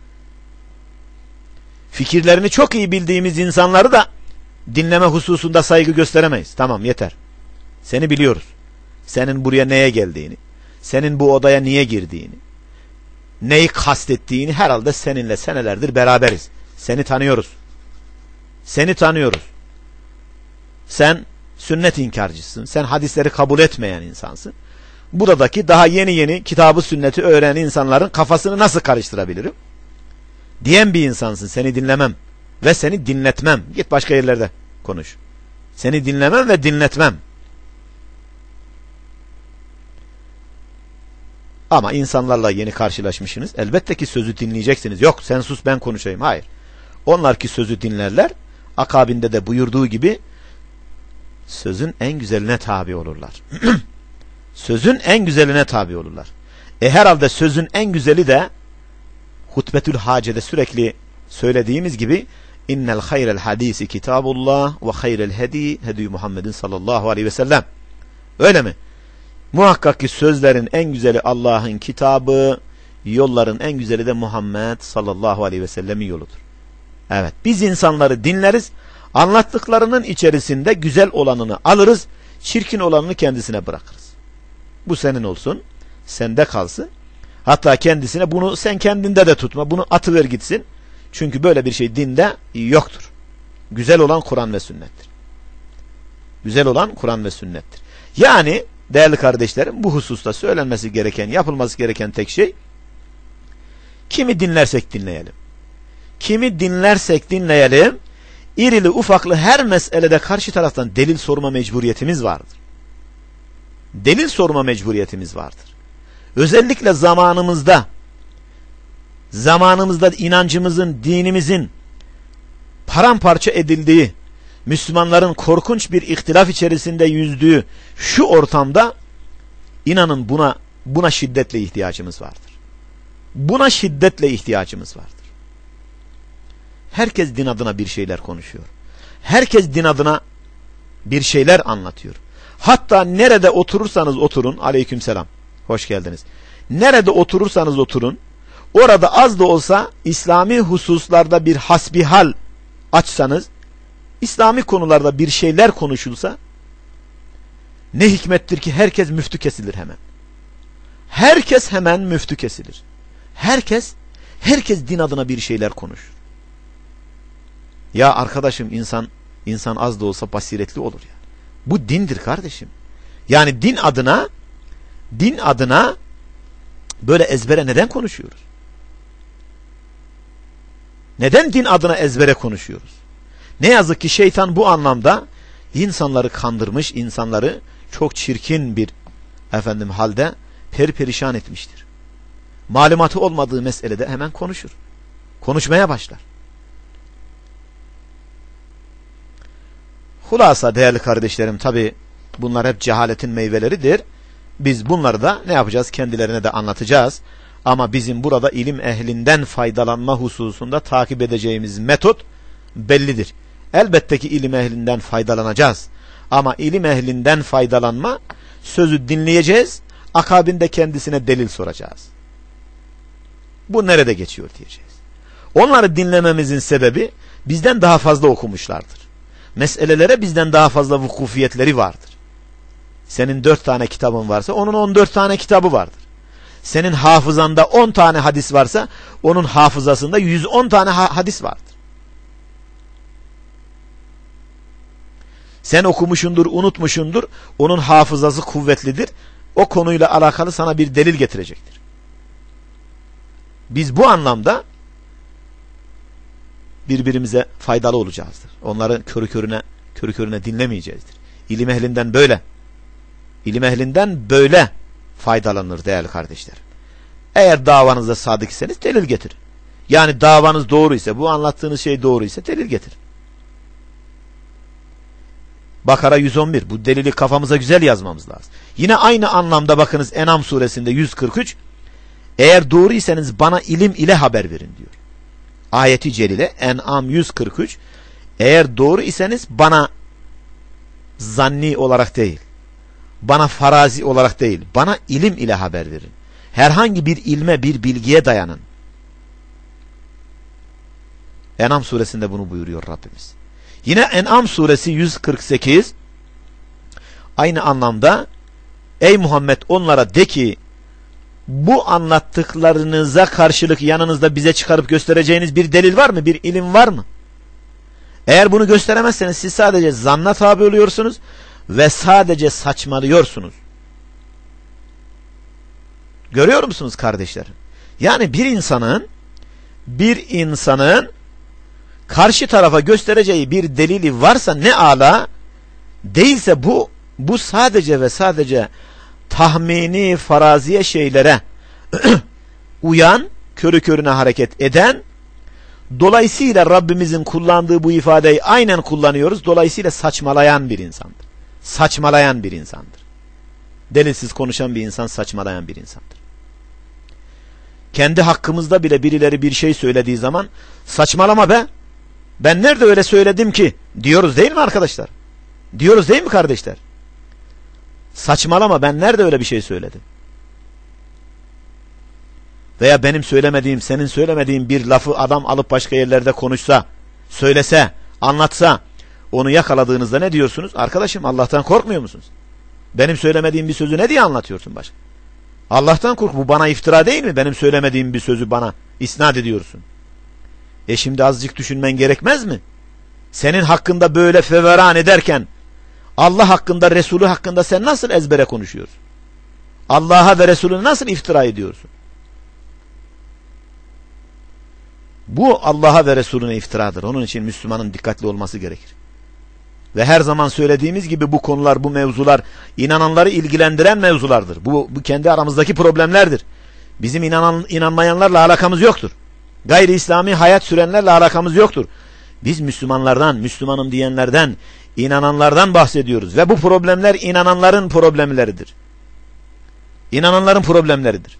Fikirlerini çok iyi bildiğimiz insanları da dinleme hususunda saygı gösteremeyiz. Tamam, yeter. Seni biliyoruz. Senin buraya neye geldiğini, senin bu odaya niye girdiğini, neyi kastettiğini herhalde seninle senelerdir beraberiz. Seni tanıyoruz. Seni tanıyoruz. Sen sünnet inkarcısın. Sen hadisleri kabul etmeyen insansın. Buradaki daha yeni kitabı sünneti öğrenen insanların kafasını nasıl karıştırabilirim diyen bir insansın. Seni dinlemem ve seni dinletmem. Git başka yerlerde konuş. Seni dinlemem ve dinletmem. Ama insanlarla yeni karşılaşmışsınız. Elbette ki sözü dinleyeceksiniz. Yok sen sus ben konuşayım. Hayır. Onlar ki sözü dinlerler. Akabinde de buyurduğu gibi sözün en güzeline tabi olurlar. Sözün en güzeline tabi olurlar. Herhalde sözün en güzeli de Hutbetül Hace'de sürekli söylediğimiz gibi innel hayrel hadisi kitabullah ve hayrel hedi Muhammedin sallallahu aleyhi ve sellem. Öyle mi? Muhakkak ki sözlerin en güzeli Allah'ın kitabı, yolların en güzeli de Muhammed sallallahu aleyhi ve sellemin yoludur. Evet, biz insanları dinleriz, anlattıklarının içerisinde güzel olanını alırız, çirkin olanını kendisine bırakırız. Bu senin olsun, sende kalsın. Hatta kendisine bunu sen kendinde de tutma, bunu atıver gitsin. Çünkü böyle bir şey dinde yoktur. Güzel olan Kur'an ve sünnettir. Güzel olan Kur'an ve sünnettir. Yani değerli kardeşlerim, bu hususta söylenmesi gereken, yapılması gereken tek şey, kimi dinlersek dinleyelim. Kimi dinlersek dinleyelim, irili ufaklı her meselede karşı taraftan delil sorma mecburiyetimiz vardır. Delil sorma mecburiyetimiz vardır. Özellikle zamanımızda inancımızın, dinimizin paramparça edildiği, Müslümanların korkunç bir ihtilaf içerisinde yüzdüğü şu ortamda inanın buna şiddetle ihtiyacımız vardır. Buna şiddetle ihtiyacımız vardır. Herkes din adına bir şeyler konuşuyor. Herkes din adına bir şeyler anlatıyor. Hatta nerede oturursanız oturun, aleykümselam, hoş geldiniz. Nerede oturursanız oturun, orada az da olsa İslami hususlarda bir hasbihal açsanız, İslami konularda bir şeyler konuşulsa, ne hikmettir ki herkes müftü kesilir hemen. Herkes hemen müftü kesilir. Herkes din adına bir şeyler konuşur. Ya arkadaşım, insan az da olsa basiretli olur ya. Bu dindir kardeşim. Yani din adına böyle ezbere neden konuşuyoruz? Neden din adına ezbere konuşuyoruz? Ne yazık ki şeytan bu anlamda insanları kandırmış, insanları çok çirkin bir halde perperişan etmiştir. Malumatı olmadığı meselede hemen konuşur. Konuşmaya başlar. Hulasa değerli kardeşlerim, tabi bunlar hep cehaletin meyveleridir. Biz bunları da ne yapacağız? Kendilerine de anlatacağız. Ama bizim burada ilim ehlinden faydalanma hususunda takip edeceğimiz metot bellidir. Elbette ki ilim ehlinden faydalanacağız. Ama ilim ehlinden faydalanma, sözü dinleyeceğiz, akabinde kendisine delil soracağız. Bu nerede geçiyor diyeceğiz. Onları dinlememizin sebebi bizden daha fazla okumuşlardır. Meselelere bizden daha fazla vukufiyetleri vardır. Senin 4 tane kitabın varsa onun 14 tane kitabı vardır. Senin hafızanda 10 tane hadis varsa onun hafızasında 110 tane hadis vardır. Sen okumuşundur, unutmuşundur, onun hafızası kuvvetlidir. O konuyla alakalı sana bir delil getirecektir. Biz bu anlamda birbirimize faydalı olacağızdır. Onları körü körüne dinlemeyeceğizdir. İlim ehlinden böyle faydalanır değerli kardeşlerim. Eğer davanızda sadık iseniz delil getirin. Yani davanız doğru ise, bu anlattığınız şey doğru ise delil getirin. Bakara 111. Bu delili kafamıza güzel yazmamız lazım. Yine aynı anlamda bakınız En'am suresinde 143. Eğer doğruysanız bana ilim ile haber verin diyor. Ayeti celile En'am 143. Eğer doğru iseniz bana zanni olarak değil, bana farazi olarak değil, bana ilim ile haber verin. Herhangi bir ilme, bir bilgiye dayanın. En'am suresinde bunu buyuruyor Rabbimiz. Yine En'am suresi 148 aynı anlamda ey Muhammed onlara de ki bu anlattıklarınıza karşılık yanınızda bize çıkarıp göstereceğiniz bir delil var mı? Bir ilim var mı? Eğer bunu gösteremezseniz siz sadece zanna tabi oluyorsunuz ve sadece saçmalıyorsunuz. Görüyor musunuz kardeşlerim? Yani bir insanın karşı tarafa göstereceği bir delili varsa ne ala, değilse bu sadece ve sadece tahmini, faraziye şeylere uyan, körü körüne hareket eden, dolayısıyla Rabbimizin kullandığı bu ifadeyi aynen kullanıyoruz. Dolayısıyla saçmalayan bir insandır. Saçmalayan bir insandır. Delilsiz konuşan bir insan saçmalayan bir insandır. Kendi hakkımızda bile birileri bir şey söylediği zaman saçmalama be, ben nerede öyle söyledim ki diyoruz değil mi arkadaşlar? Diyoruz değil mi kardeşler? Saçmalama, ben nerede öyle bir şey söyledim? Veya benim söylemediğim, senin söylemediğin bir lafı adam alıp başka yerlerde konuşsa, söylese, anlatsa, onu yakaladığınızda ne diyorsunuz? Arkadaşım, Allah'tan korkmuyor musunuz? Benim söylemediğim bir sözü ne diye anlatıyorsun başka? Allah'tan kork, bu bana iftira değil mi? Benim söylemediğim bir sözü bana isnat ediyorsun. Şimdi azıcık düşünmen gerekmez mi? Senin hakkında böyle feveran ederken Allah hakkında, Resulü hakkında sen nasıl ezbere konuşuyorsun? Allah'a ve Resulüne nasıl iftira ediyorsun? Bu Allah'a ve Resulüne iftiradır. Onun için Müslümanın dikkatli olması gerekir. Ve her zaman söylediğimiz gibi bu konular, bu mevzular inananları ilgilendiren mevzulardır. Bu kendi aramızdaki problemlerdir. Bizim inanmayanlarla alakamız yoktur. Gayri İslami hayat sürenlerle alakamız yoktur. Biz Müslümanlardan, Müslümanım diyenlerden, inananlardan bahsediyoruz. Ve bu problemler inananların problemleridir. İnananların problemleridir.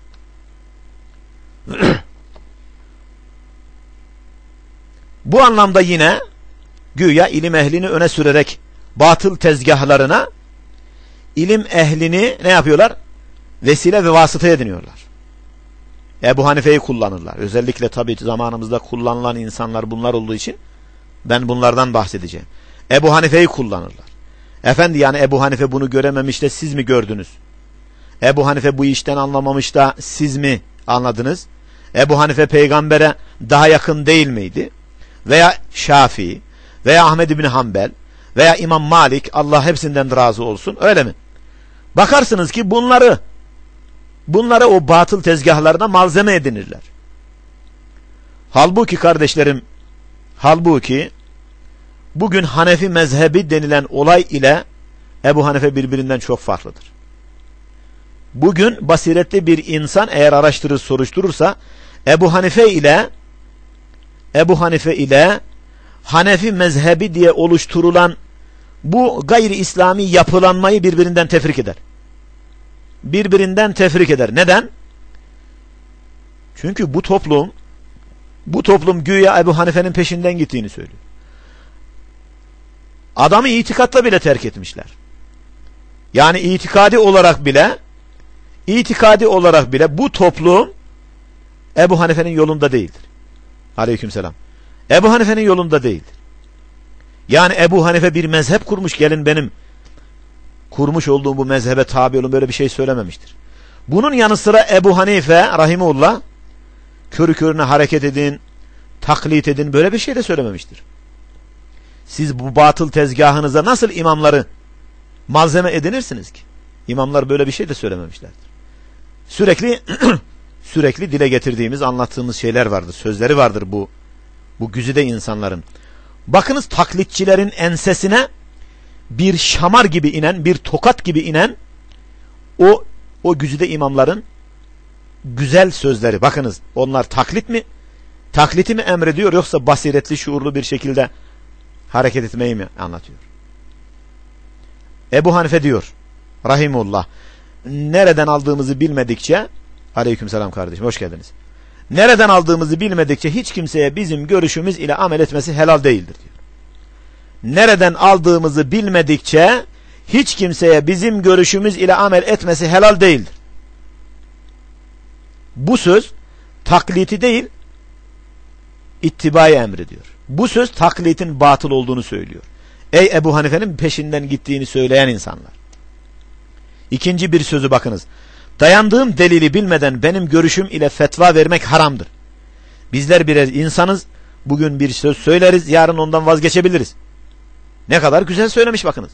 Bu anlamda yine güya ilim ehlini öne sürerek batıl tezgahlarına ilim ehlini ne yapıyorlar? Vesile ve vasıta ediniyorlar. Ebu Hanife'yi kullanırlar. Özellikle tabii zamanımızda kullanılan insanlar bunlar olduğu için ben bunlardan bahsedeceğim. Ebu Hanife'yi kullanırlar. Efendi, yani Ebu Hanife bunu görememiş de siz mi gördünüz? Ebu Hanife bu işten anlamamış da siz mi anladınız? Ebu Hanife peygambere daha yakın değil miydi? Veya Şafii veya Ahmed İbni Hanbel veya İmam Malik, Allah hepsinden razı olsun, öyle mi? Bakarsınız ki bunları o batıl tezgahlarına malzeme edinirler. Halbuki kardeşlerim, bugün Hanefi mezhebi denilen olay ile Ebu Hanife birbirinden çok farklıdır. Bugün basiretli bir insan eğer araştırır, soruşturursa Ebu Hanife ile Hanefi mezhebi diye oluşturulan bu gayri İslami yapılanmayı birbirinden tefrik eder. Neden? Çünkü bu toplum güya Ebu Hanife'nin peşinden gittiğini söylüyor. Adamı itikatta bile terk etmişler. Yani itikadi olarak bile bu toplum Ebu Hanife'nin yolunda değildir. Aleykümselam. Ebu Hanife'nin yolunda değildir. Yani Ebu Hanife bir mezhep kurmuş, gelin benim kurmuş olduğum bu mezhebe tabi olun, böyle bir şey söylememiştir. Bunun yanı sıra Ebu Hanife rahimullah körü körüne hareket edin, taklit edin, böyle bir şey de söylememiştir. Siz bu batıl tezgahınıza nasıl imamları malzeme edinirsiniz ki? İmamlar böyle bir şey de söylememişlerdir. Sürekli dile getirdiğimiz, anlattığımız şeyler vardır, sözleri vardır bu güzide insanların. Bakınız, taklitçilerin ensesine bir şamar gibi inen, bir tokat gibi inen o güzide imamların güzel sözleri. Bakınız, onlar takliti mi emrediyor, yoksa basiretli, şuurlu bir şekilde hareket etmeyi mi anlatıyor? Ebu Hanife diyor rahimullah, nereden aldığımızı bilmedikçe, aleykümselam kardeşim, hoş geldiniz. Nereden aldığımızı bilmedikçe hiç kimseye bizim görüşümüz ile amel etmesi helal değildir diyor. Nereden aldığımızı bilmedikçe hiç kimseye bizim görüşümüz ile amel etmesi helal değildir. Bu söz takliti değil, ittibayı emrediyor. Bu söz taklitin batıl olduğunu söylüyor. Ey Ebu Hanife'nin peşinden gittiğini söyleyen insanlar. İkinci bir sözü bakınız. Dayandığım delili bilmeden benim görüşüm ile fetva vermek haramdır. Bizler birer insanız. Bugün bir söz söyleriz, yarın ondan vazgeçebiliriz. Ne kadar güzel söylemiş bakınız.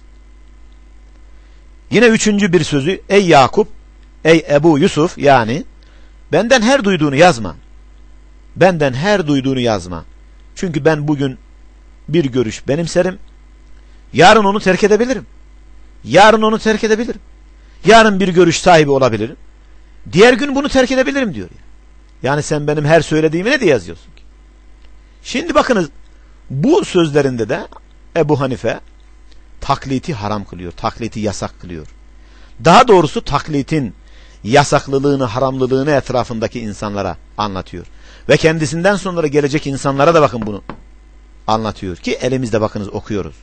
Yine üçüncü bir sözü, ey Yakup, ey Ebu Yusuf, yani benden her duyduğunu yazma. Benden her duyduğunu yazma. Çünkü ben bugün bir görüş benimserim. Yarın onu terk edebilirim. Yarın onu terk edebilirim. Yarın bir görüş sahibi olabilirim. Diğer gün bunu terk edebilirim diyor. Yani sen benim her söylediğimi ne diye yazıyorsun ki? Şimdi bakınız, bu sözlerinde de Ebu Hanife takliti haram kılıyor. Takliti yasak kılıyor. Daha doğrusu taklitin yasaklılığını, haramlılığını etrafındaki insanlara anlatıyor. Ve kendisinden sonra gelecek insanlara da bakın bunu anlatıyor ki elimizde bakınız okuyoruz.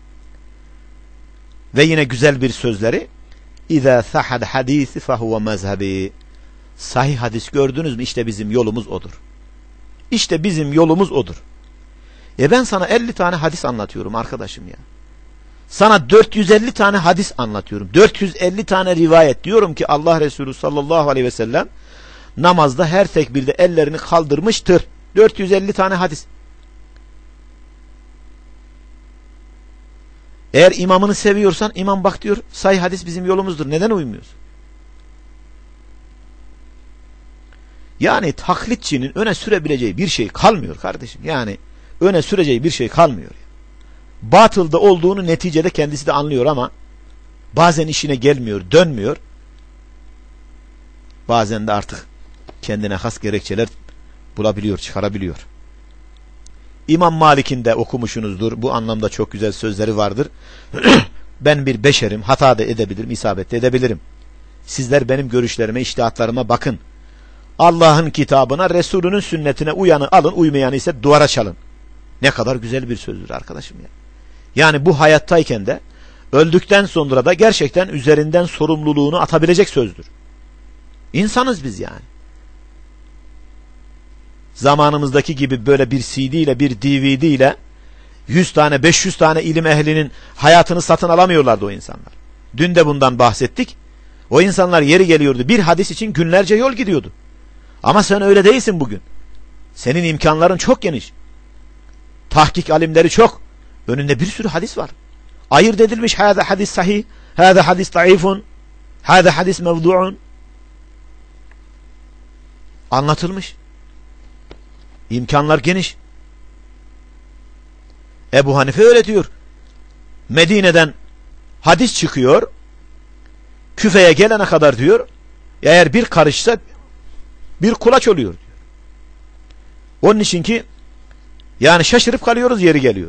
Ve yine güzel bir sözleri, İzâ sahad hadîsi fehuve mezhebi. Sahih hadis gördünüz mü? İşte bizim yolumuz odur. İşte bizim yolumuz odur. Ben sana 50 tane hadis anlatıyorum arkadaşım ya. Sana 450 tane hadis anlatıyorum. 450 tane rivayet. Diyorum ki Allah Resulü sallallahu aleyhi ve sellem namazda her tekbirde ellerini kaldırmıştır. 450 tane hadis. Eğer imamını seviyorsan imam bak diyor, sahih hadis bizim yolumuzdur. Neden uymuyorsun? Yani taklitçinin öne sürebileceği bir şey kalmıyor kardeşim. Yani öne süreceği bir şey kalmıyor. Batılda olduğunu neticede kendisi de anlıyor ama bazen işine gelmiyor, dönmüyor. Bazen de artık kendine has gerekçeler bulabiliyor, çıkarabiliyor. İmam Malik'in de okumuşsunuzdur. Bu anlamda çok güzel sözleri vardır. Ben bir beşerim, hata da edebilirim, isabet de edebilirim. Sizler benim görüşlerime, içtihatlarıma bakın. Allah'ın kitabına, Resulünün sünnetine uyanı alın, uymayanı ise duvara çalın. Ne kadar güzel bir sözdür arkadaşım ya. Yani bu hayattayken de öldükten sonra da gerçekten üzerinden sorumluluğunu atabilecek sözdür. İnsanız biz yani. Zamanımızdaki gibi böyle bir CD ile, bir DVD ile 100 tane 500 tane ilim ehlinin hayatını satın alamıyorlardı o insanlar. Dün de bundan bahsettik. O insanlar yeri geliyordu, bir hadis için günlerce yol gidiyordu. Ama sen öyle değilsin bugün. Senin imkanların çok geniş. Tahkik alimleri çok. Önünde bir sürü hadis var. Ayırt edilmiş, hâzâ hadis sahih, hâzâ hadis zayıfun, hâzâ hadis mevdu'un. Anlatılmış. İmkanlar geniş. Ebu Hanife öyle diyor. Medine'den hadis çıkıyor, Küfe'ye gelene kadar diyor, eğer bir karışsa bir kulaç oluyor diyor. Onun için ki yani şaşırıp kalıyoruz yeri geliyor.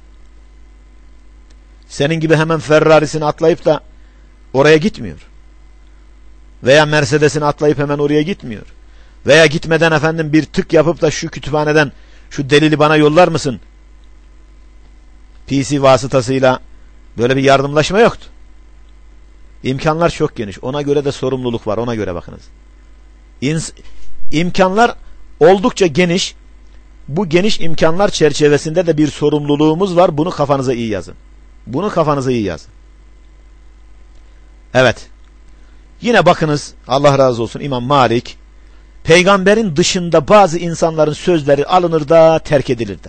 Senin gibi hemen Ferrari'sini atlayıp da oraya gitmiyor. Veya Mercedes'ini atlayıp hemen oraya gitmiyor. Veya gitmeden efendim bir tık yapıp da şu kütüphaneden şu delili bana yollar mısın? PC vasıtasıyla böyle bir yardımlaşma yoktu. İmkanlar çok geniş. Ona göre de sorumluluk var. Ona göre bakınız. İmkanlar oldukça geniş. Bu geniş imkanlar çerçevesinde de bir sorumluluğumuz var. Bunu kafanıza iyi yazın. Bunu kafanıza iyi yazın. Evet. Yine bakınız, Allah razı olsun, İmam Malik, peygamberin dışında bazı insanların sözleri alınır da terk edilir de.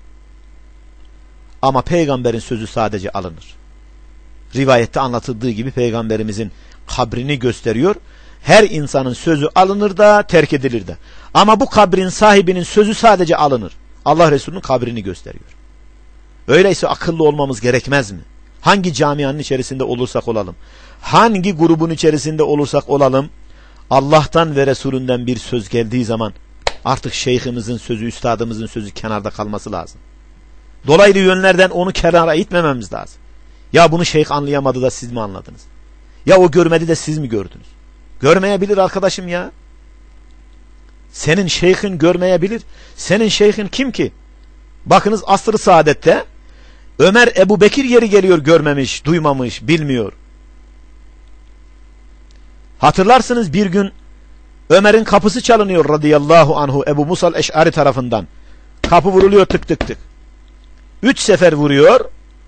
Ama peygamberin sözü sadece alınır. Rivayette anlatıldığı gibi peygamberimizin kabrini gösteriyor. Her insanın sözü alınır da terk edilir de. Ama bu kabrin sahibinin sözü sadece alınır. Allah Resulü'nün kabrini gösteriyor. Öyleyse akıllı olmamız gerekmez mi? Hangi camianın içerisinde olursak olalım, hangi grubun içerisinde olursak olalım, Allah'tan ve Resulünden bir söz geldiği zaman artık şeyhimizin sözü, üstadımızın sözü kenarda kalması lazım. Dolaylı yönlerden onu kenara itmememiz lazım. Ya bunu şeyh anlayamadı da siz mi anladınız? Ya o görmedi de siz mi gördünüz? Görmeyebilir arkadaşım ya. Senin şeyhin görmeyebilir. Senin şeyhin kim ki? Bakınız asr-ı saadette Ömer Ebu Bekir yeri geliyor görmemiş, duymamış, bilmiyor. Hatırlarsınız bir gün Ömer'in kapısı çalınıyor radıyallahu anhu Ebu Musa'l Eş'ari tarafından. Kapı vuruluyor tık tık tık. 3 sefer vuruyor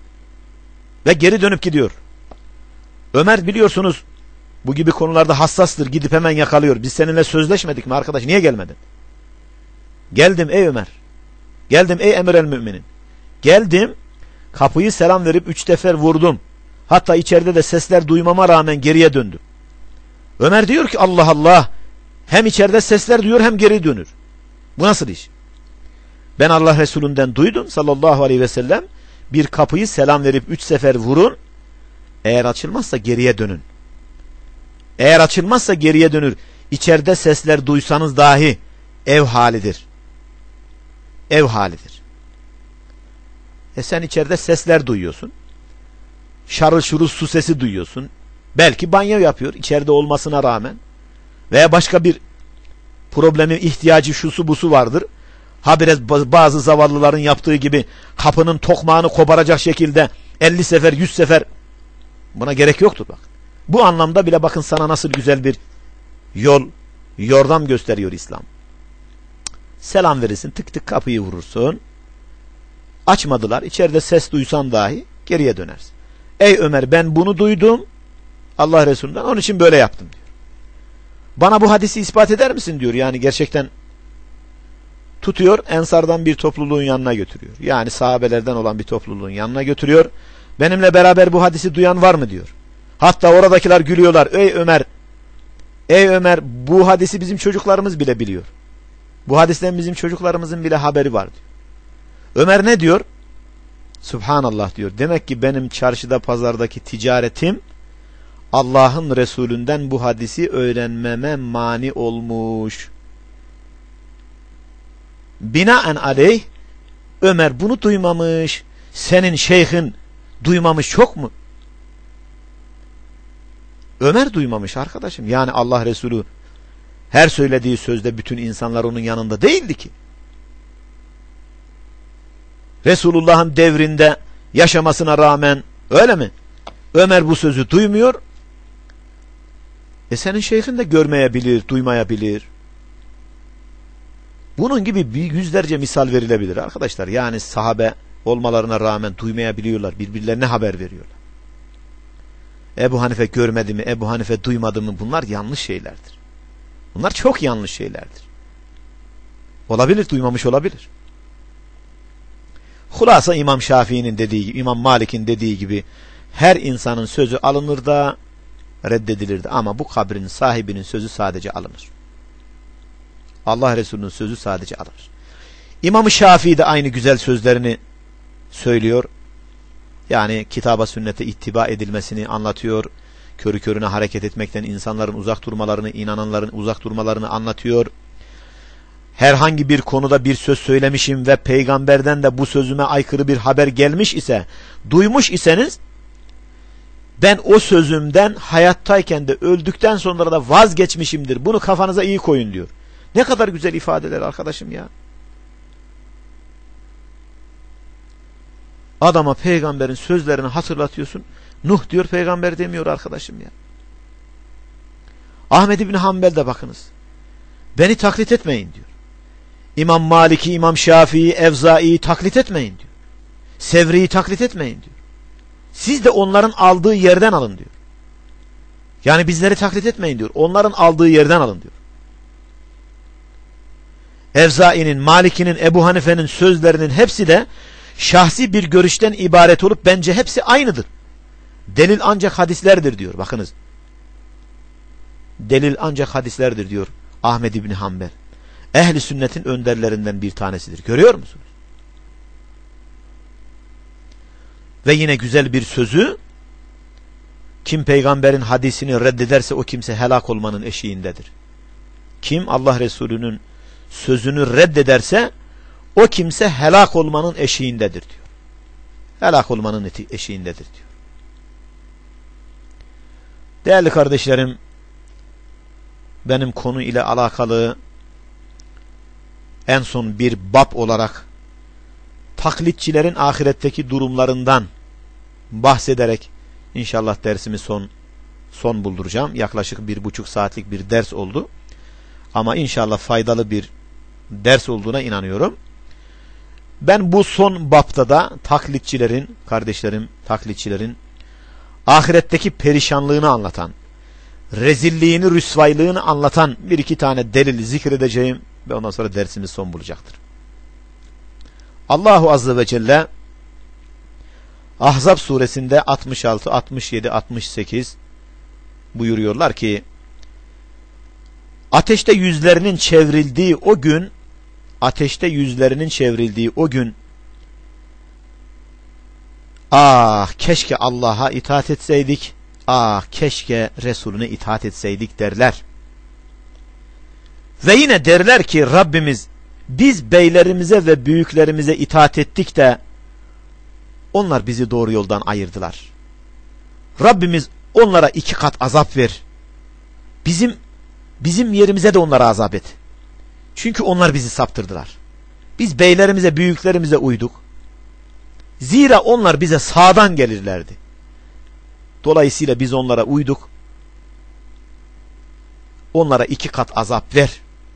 ve geri dönüp gidiyor. Ömer biliyorsunuz bu gibi konularda hassastır, gidip hemen yakalıyor. Biz seninle sözleşmedik mi arkadaş, niye gelmedin? Geldim ey Ömer. Geldim ey emir el müminin. Geldim, kapıyı selam verip 3 sefer vurdum. Hatta içeride de sesler duymama rağmen geriye döndüm. Ömer diyor ki Allah Allah, hem içeride sesler duyuyor hem geri dönür. Bu nasıl iş? Ben Allah Resulü'nden duydum sallallahu aleyhi ve sellem, bir kapıyı selam verip 3 sefer vurun, eğer açılmazsa geriye dönün. Eğer açılmazsa geriye dönür. İçeride sesler duysanız dahi ev halidir. Ev halidir. Sen içeride sesler duyuyorsun. Şarıl şurul su sesi duyuyorsun. Belki banyo yapıyor içeride olmasına rağmen. Veya başka bir problemi, ihtiyacı, şusu busu vardır. Habire bazı zavallıların yaptığı gibi kapının tokmağını koparacak şekilde 50 sefer 100 sefer, buna gerek yoktur bak. Bu anlamda bile bakın sana nasıl güzel bir yordam gösteriyor İslam. Selam verirsin, tık tık kapıyı vurursun. Açmadılar, içeride ses duysan dahi geriye dönersin. Ey Ömer, ben bunu duydum Allah Resulü'nden, onun için böyle yaptım diyor. Bana bu hadisi ispat eder misin diyor. Yani gerçekten tutuyor, Ensardan bir topluluğun yanına götürüyor. Yani sahabelerden olan bir topluluğun yanına götürüyor. Benimle beraber bu hadisi duyan var mı diyor. Hatta oradakiler gülüyorlar. Ey Ömer, ey Ömer, bu hadisi bizim çocuklarımız bile biliyor. Bu hadisten bizim çocuklarımızın bile haberi var diyor. Ömer ne diyor? Subhanallah diyor. Demek ki benim çarşıda pazardaki ticaretim Allah'ın Resulünden bu hadisi öğrenmeme mani olmuş. Binaen aleyh Ömer bunu duymamış. Senin şeyhin duymamış çok mu? Ömer duymamış arkadaşım. Yani Allah Resulü her söylediği sözde bütün insanlar onun yanında değildi ki. Resulullah'ın devrinde yaşamasına rağmen öyle mi? Ömer bu sözü duymuyor. Senin şeyhin de görmeyebilir, duymayabilir. Bunun gibi bir yüzlerce misal verilebilir arkadaşlar. Yani sahabe olmalarına rağmen duymayabiliyorlar. Birbirlerine haber veriyorlar. Ebu Hanife görmedi mi, Ebu Hanife duymadı mı? Bunlar yanlış şeylerdir. Bunlar çok yanlış şeylerdir. Olabilir, duymamış olabilir. Hulasa İmam Şafii'nin dediği gibi, İmam Malik'in dediği gibi her insanın sözü alınır da reddedilirdi. Ama bu kabrin sahibinin sözü sadece alınır. Allah Resulü'nün sözü sadece alınır. İmam Şafii de aynı güzel sözlerini söylüyor. Yani kitaba sünnete ittiba edilmesini anlatıyor. Körü körüne hareket etmekten insanların uzak durmalarını, inananların uzak durmalarını anlatıyor. Herhangi bir konuda bir söz söylemişim ve peygamberden de bu sözüme aykırı bir haber gelmiş ise, duymuş iseniz, ben o sözümden hayattayken de öldükten sonra da vazgeçmişimdir. Bunu kafanıza iyi koyun diyor. Ne kadar güzel ifadeler arkadaşım ya. Adama peygamberin sözlerini hatırlatıyorsun. Nuh diyor, peygamber demiyor arkadaşım ya. Ahmed İbni Hanbel de bakınız. Beni taklit etmeyin diyor. İmam Malik'i, İmam Şafii'yi, Evzai'yi taklit etmeyin diyor. Sevri'yi taklit etmeyin diyor. Siz de onların aldığı yerden alın diyor. Yani bizleri taklit etmeyin diyor. Onların aldığı yerden alın diyor. Evzai'nin, Malik'inin, Ebu Hanife'nin sözlerinin hepsi de şahsi bir görüşten ibaret olup bence hepsi aynıdır. Delil ancak hadislerdir diyor. Bakınız. Delil ancak hadislerdir diyor Ahmed İbni Hanbel. Ehli sünnetin önderlerinden bir tanesidir. Görüyor musunuz? Ve yine güzel bir sözü, kim peygamberin hadisini reddederse o kimse helak olmanın eşiğindedir. Kim Allah Resulü'nün sözünü reddederse o kimse helak olmanın eşiğindedir diyor. Helak olmanın eşiğindedir diyor. Değerli kardeşlerim, benim konu ile alakalı en son bir bab olarak taklitçilerin ahiretteki durumlarından bahsederek inşallah dersimi son bulduracağım. Yaklaşık 1,5 saatlik bir ders oldu. Ama inşallah faydalı bir ders olduğuna inanıyorum. Ben bu son bapta da taklitçilerin, kardeşlerim, taklitçilerin ahiretteki perişanlığını anlatan, rezilliğini, rüsvaylığını anlatan bir iki tane delil zikredeceğim ve ondan sonra dersimiz son bulacaktır. Allahu Azze ve Celle Ahzab suresinde 66, 67, 68 buyuruyorlar ki ateşte yüzlerinin çevrildiği o gün ah keşke Allah'a itaat etseydik, ah keşke Resulüne itaat etseydik derler. Ve yine derler ki Rabbimiz, biz beylerimize ve büyüklerimize itaat ettik de onlar bizi doğru yoldan ayırdılar. Rabbimiz onlara 2 kat azap ver. Bizim yerimize de onlara azap et. Çünkü onlar bizi saptırdılar. Biz beylerimize, büyüklerimize uyduk. Zira onlar bize sağdan gelirlerdi. Dolayısıyla biz onlara uyduk. Onlara 2 kat azap ver.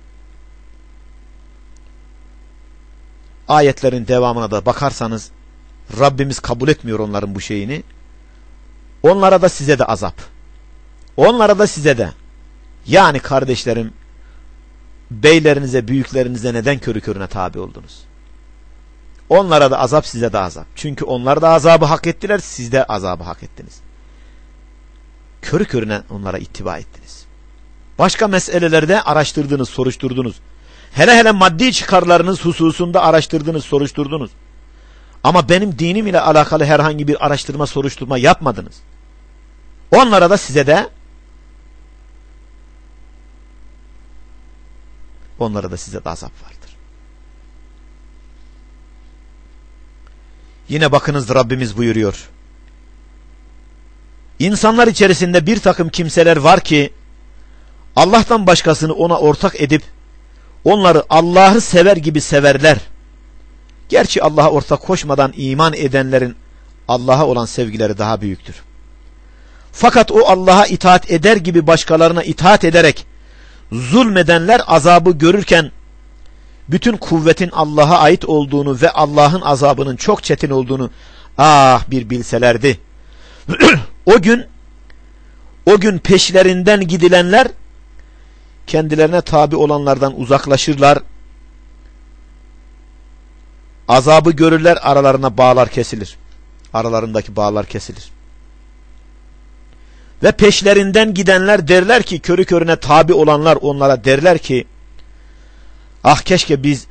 Ayetlerin devamına da bakarsanız Rabbimiz kabul etmiyor onların bu şeyini. Onlara da size de azap. Onlara da size de. Yani kardeşlerim, beylerinize, büyüklerinize neden körü körüne tabi oldunuz? Onlara da azap, size de azap. Çünkü onlar da azabı hak ettiler, siz de azabı hak ettiniz. Körü körüne onlara ittiba ettiniz. Başka meselelerde araştırdınız, soruşturdunuz. Hele maddi çıkarlarınız hususunda araştırdınız, soruşturdunuz. Ama benim dinim ile alakalı herhangi bir araştırma, soruşturma yapmadınız. Onlara da size de azap vardır. Yine bakınız Rabbimiz buyuruyor. İnsanlar içerisinde bir takım kimseler var ki Allah'tan başkasını ona ortak edip onları Allah'ı sever gibi severler. Gerçi Allah'a ortak koşmadan iman edenlerin Allah'a olan sevgileri daha büyüktür. Fakat o Allah'a itaat eder gibi başkalarına itaat ederek zulmedenler azabı görürken bütün kuvvetin Allah'a ait olduğunu ve Allah'ın azabının çok çetin olduğunu bir bilselerdi. O gün peşlerinden gidilenler kendilerine tabi olanlardan uzaklaşırlar. Azabı görürler, aralarındaki bağlar kesilir. Ve peşlerinden gidenler derler ki, körü körüne tabi olanlar onlara derler ki, ah keşke biz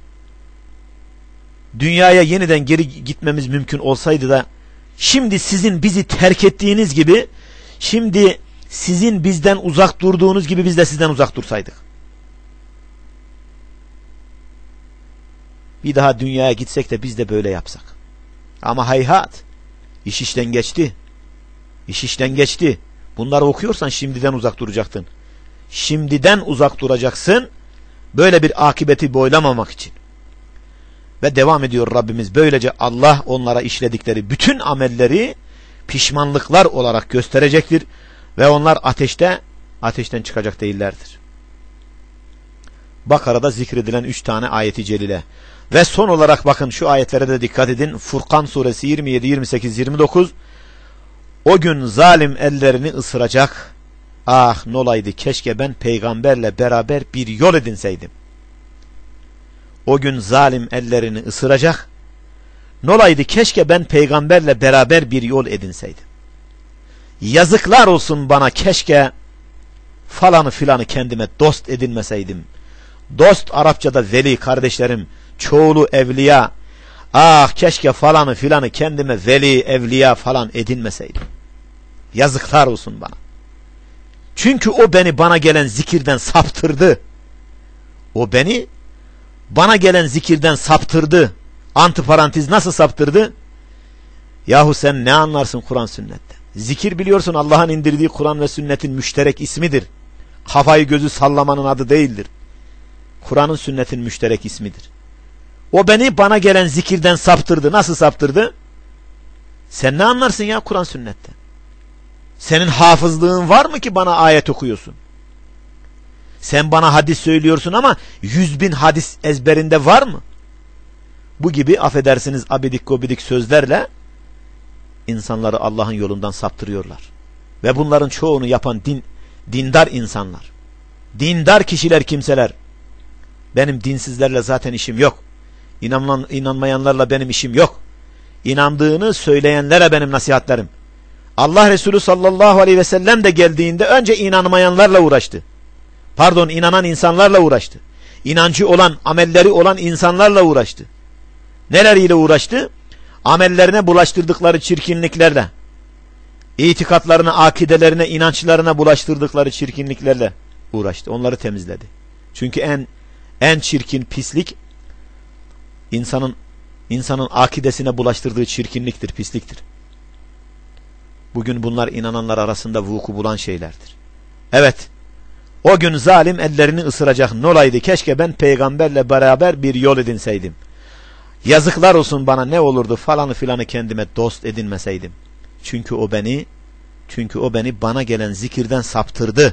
dünyaya yeniden geri gitmemiz mümkün olsaydı da şimdi sizin bizi terk ettiğiniz gibi, şimdi sizin bizden uzak durduğunuz gibi biz de sizden uzak dursaydık. Bir daha dünyaya gitsek de biz de böyle yapsak. Ama hayhat, iş işten geçti. İş işten geçti. Bunları okuyorsan şimdiden uzak duracaktın. Şimdiden uzak duracaksın. Böyle bir akıbeti boylamamak için. Ve devam ediyor Rabbimiz. Böylece Allah onlara işledikleri bütün amelleri pişmanlıklar olarak gösterecektir. Ve onlar ateşten çıkacak değillerdir. Bakara'da zikredilen 3 tane ayeti celile. Ve son olarak bakın şu ayetlere de dikkat edin. Furkan suresi 27, 28, 29. O gün zalim ellerini ısıracak. Ah nolaydı keşke ben peygamberle beraber bir yol edinseydim. O gün zalim ellerini ısıracak. Nolaydı keşke ben peygamberle beraber bir yol edinseydim. Yazıklar olsun bana, keşke falanı filanı kendime dost edinmeseydim. Dost Arapçada veli kardeşlerim, çoğulu evliya. Ah keşke falanı filanı kendime veli, evliya falan edinmeseydim. Yazıklar olsun bana. Çünkü o beni bana gelen zikirden saptırdı. O beni bana gelen zikirden saptırdı. Antiparantez nasıl saptırdı? Yahu sen ne anlarsın Kur'an sünnette? Zikir biliyorsun Allah'ın indirdiği Kur'an ve sünnetin müşterek ismidir. Kafayı gözü sallamanın adı değildir. Kur'an'ın sünnetin müşterek ismidir. O beni bana gelen zikirden saptırdı. Nasıl saptırdı? Sen ne anlarsın ya Kur'an sünnette? Senin hafızlığın var mı ki bana ayet okuyorsun? Sen bana hadis söylüyorsun ama 100.000 hadis ezberinde var mı? Bu gibi affedersiniz abidik gobidik sözlerle insanları Allah'ın yolundan saptırıyorlar. Ve bunların çoğunu yapan dindar insanlar. Dindar kişiler, kimseler. Benim dinsizlerle zaten işim yok. İnanmayanlarla benim işim yok. İnandığını söyleyenlere benim nasihatlerim. Allah Resulü sallallahu aleyhi ve sellem de geldiğinde önce inanmayanlarla uğraştı. Pardon, inanan insanlarla uğraştı. İnancı olan, amelleri olan insanlarla uğraştı. Neleriyle uğraştı? Amellerine bulaştırdıkları çirkinliklerle, itikatlarına, akidelerine, inançlarına bulaştırdıkları çirkinliklerle uğraştı. Onları temizledi. Çünkü en çirkin pislik insanın akidesine bulaştırdığı çirkinliktir, pisliktir. Bugün bunlar inananlar arasında vuku bulan şeylerdir. Evet, o gün zalim ellerini ısıracak ne olaydı? Keşke ben peygamberle beraber bir yol edinseydim. Yazıklar olsun bana, ne olurdu falanı filanı kendime dost edinmeseydim. Çünkü o beni bana gelen zikirden saptırdı.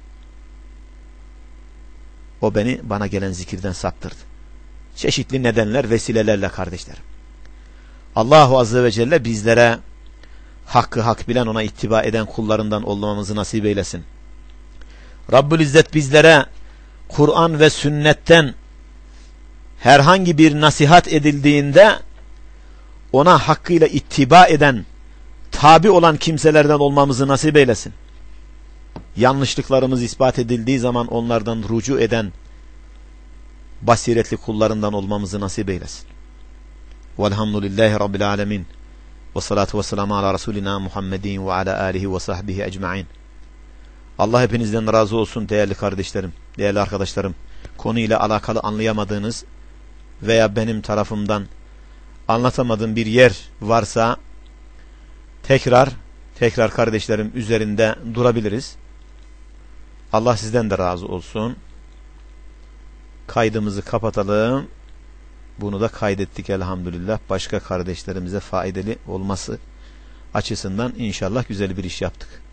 O beni bana gelen zikirden saptırdı. Çeşitli nedenler, vesilelerle kardeşlerim. Allahu Azze ve Celle bizlere hakkı hak bilen, ona ittiba eden kullarından olmamızı nasip eylesin. Rabbül İzzet bizlere Kur'an ve sünnetten herhangi bir nasihat edildiğinde ona hakkıyla ittiba eden, tabi olan kimselerden olmamızı nasip eylesin. Yanlışlıklarımız ispat edildiği zaman onlardan rucu eden basiretli kullarından olmamızı nasip eylesin. Velhamdülillahi Rabbil alemin. Ve salatu ve selamu ala Resulina Muhammedin ve ala alihi ve sahbihi ecma'in. Allah hepinizden razı olsun değerli kardeşlerim, değerli arkadaşlarım. Konuyla alakalı anlayamadığınız veya benim tarafımdan anlatamadığım bir yer varsa tekrar kardeşlerim üzerinde durabiliriz. Allah sizden de razı olsun. Kaydımızı kapatalım. Bunu da kaydettik elhamdülillah. Başka kardeşlerimize faydalı olması açısından inşallah güzel bir iş yaptık.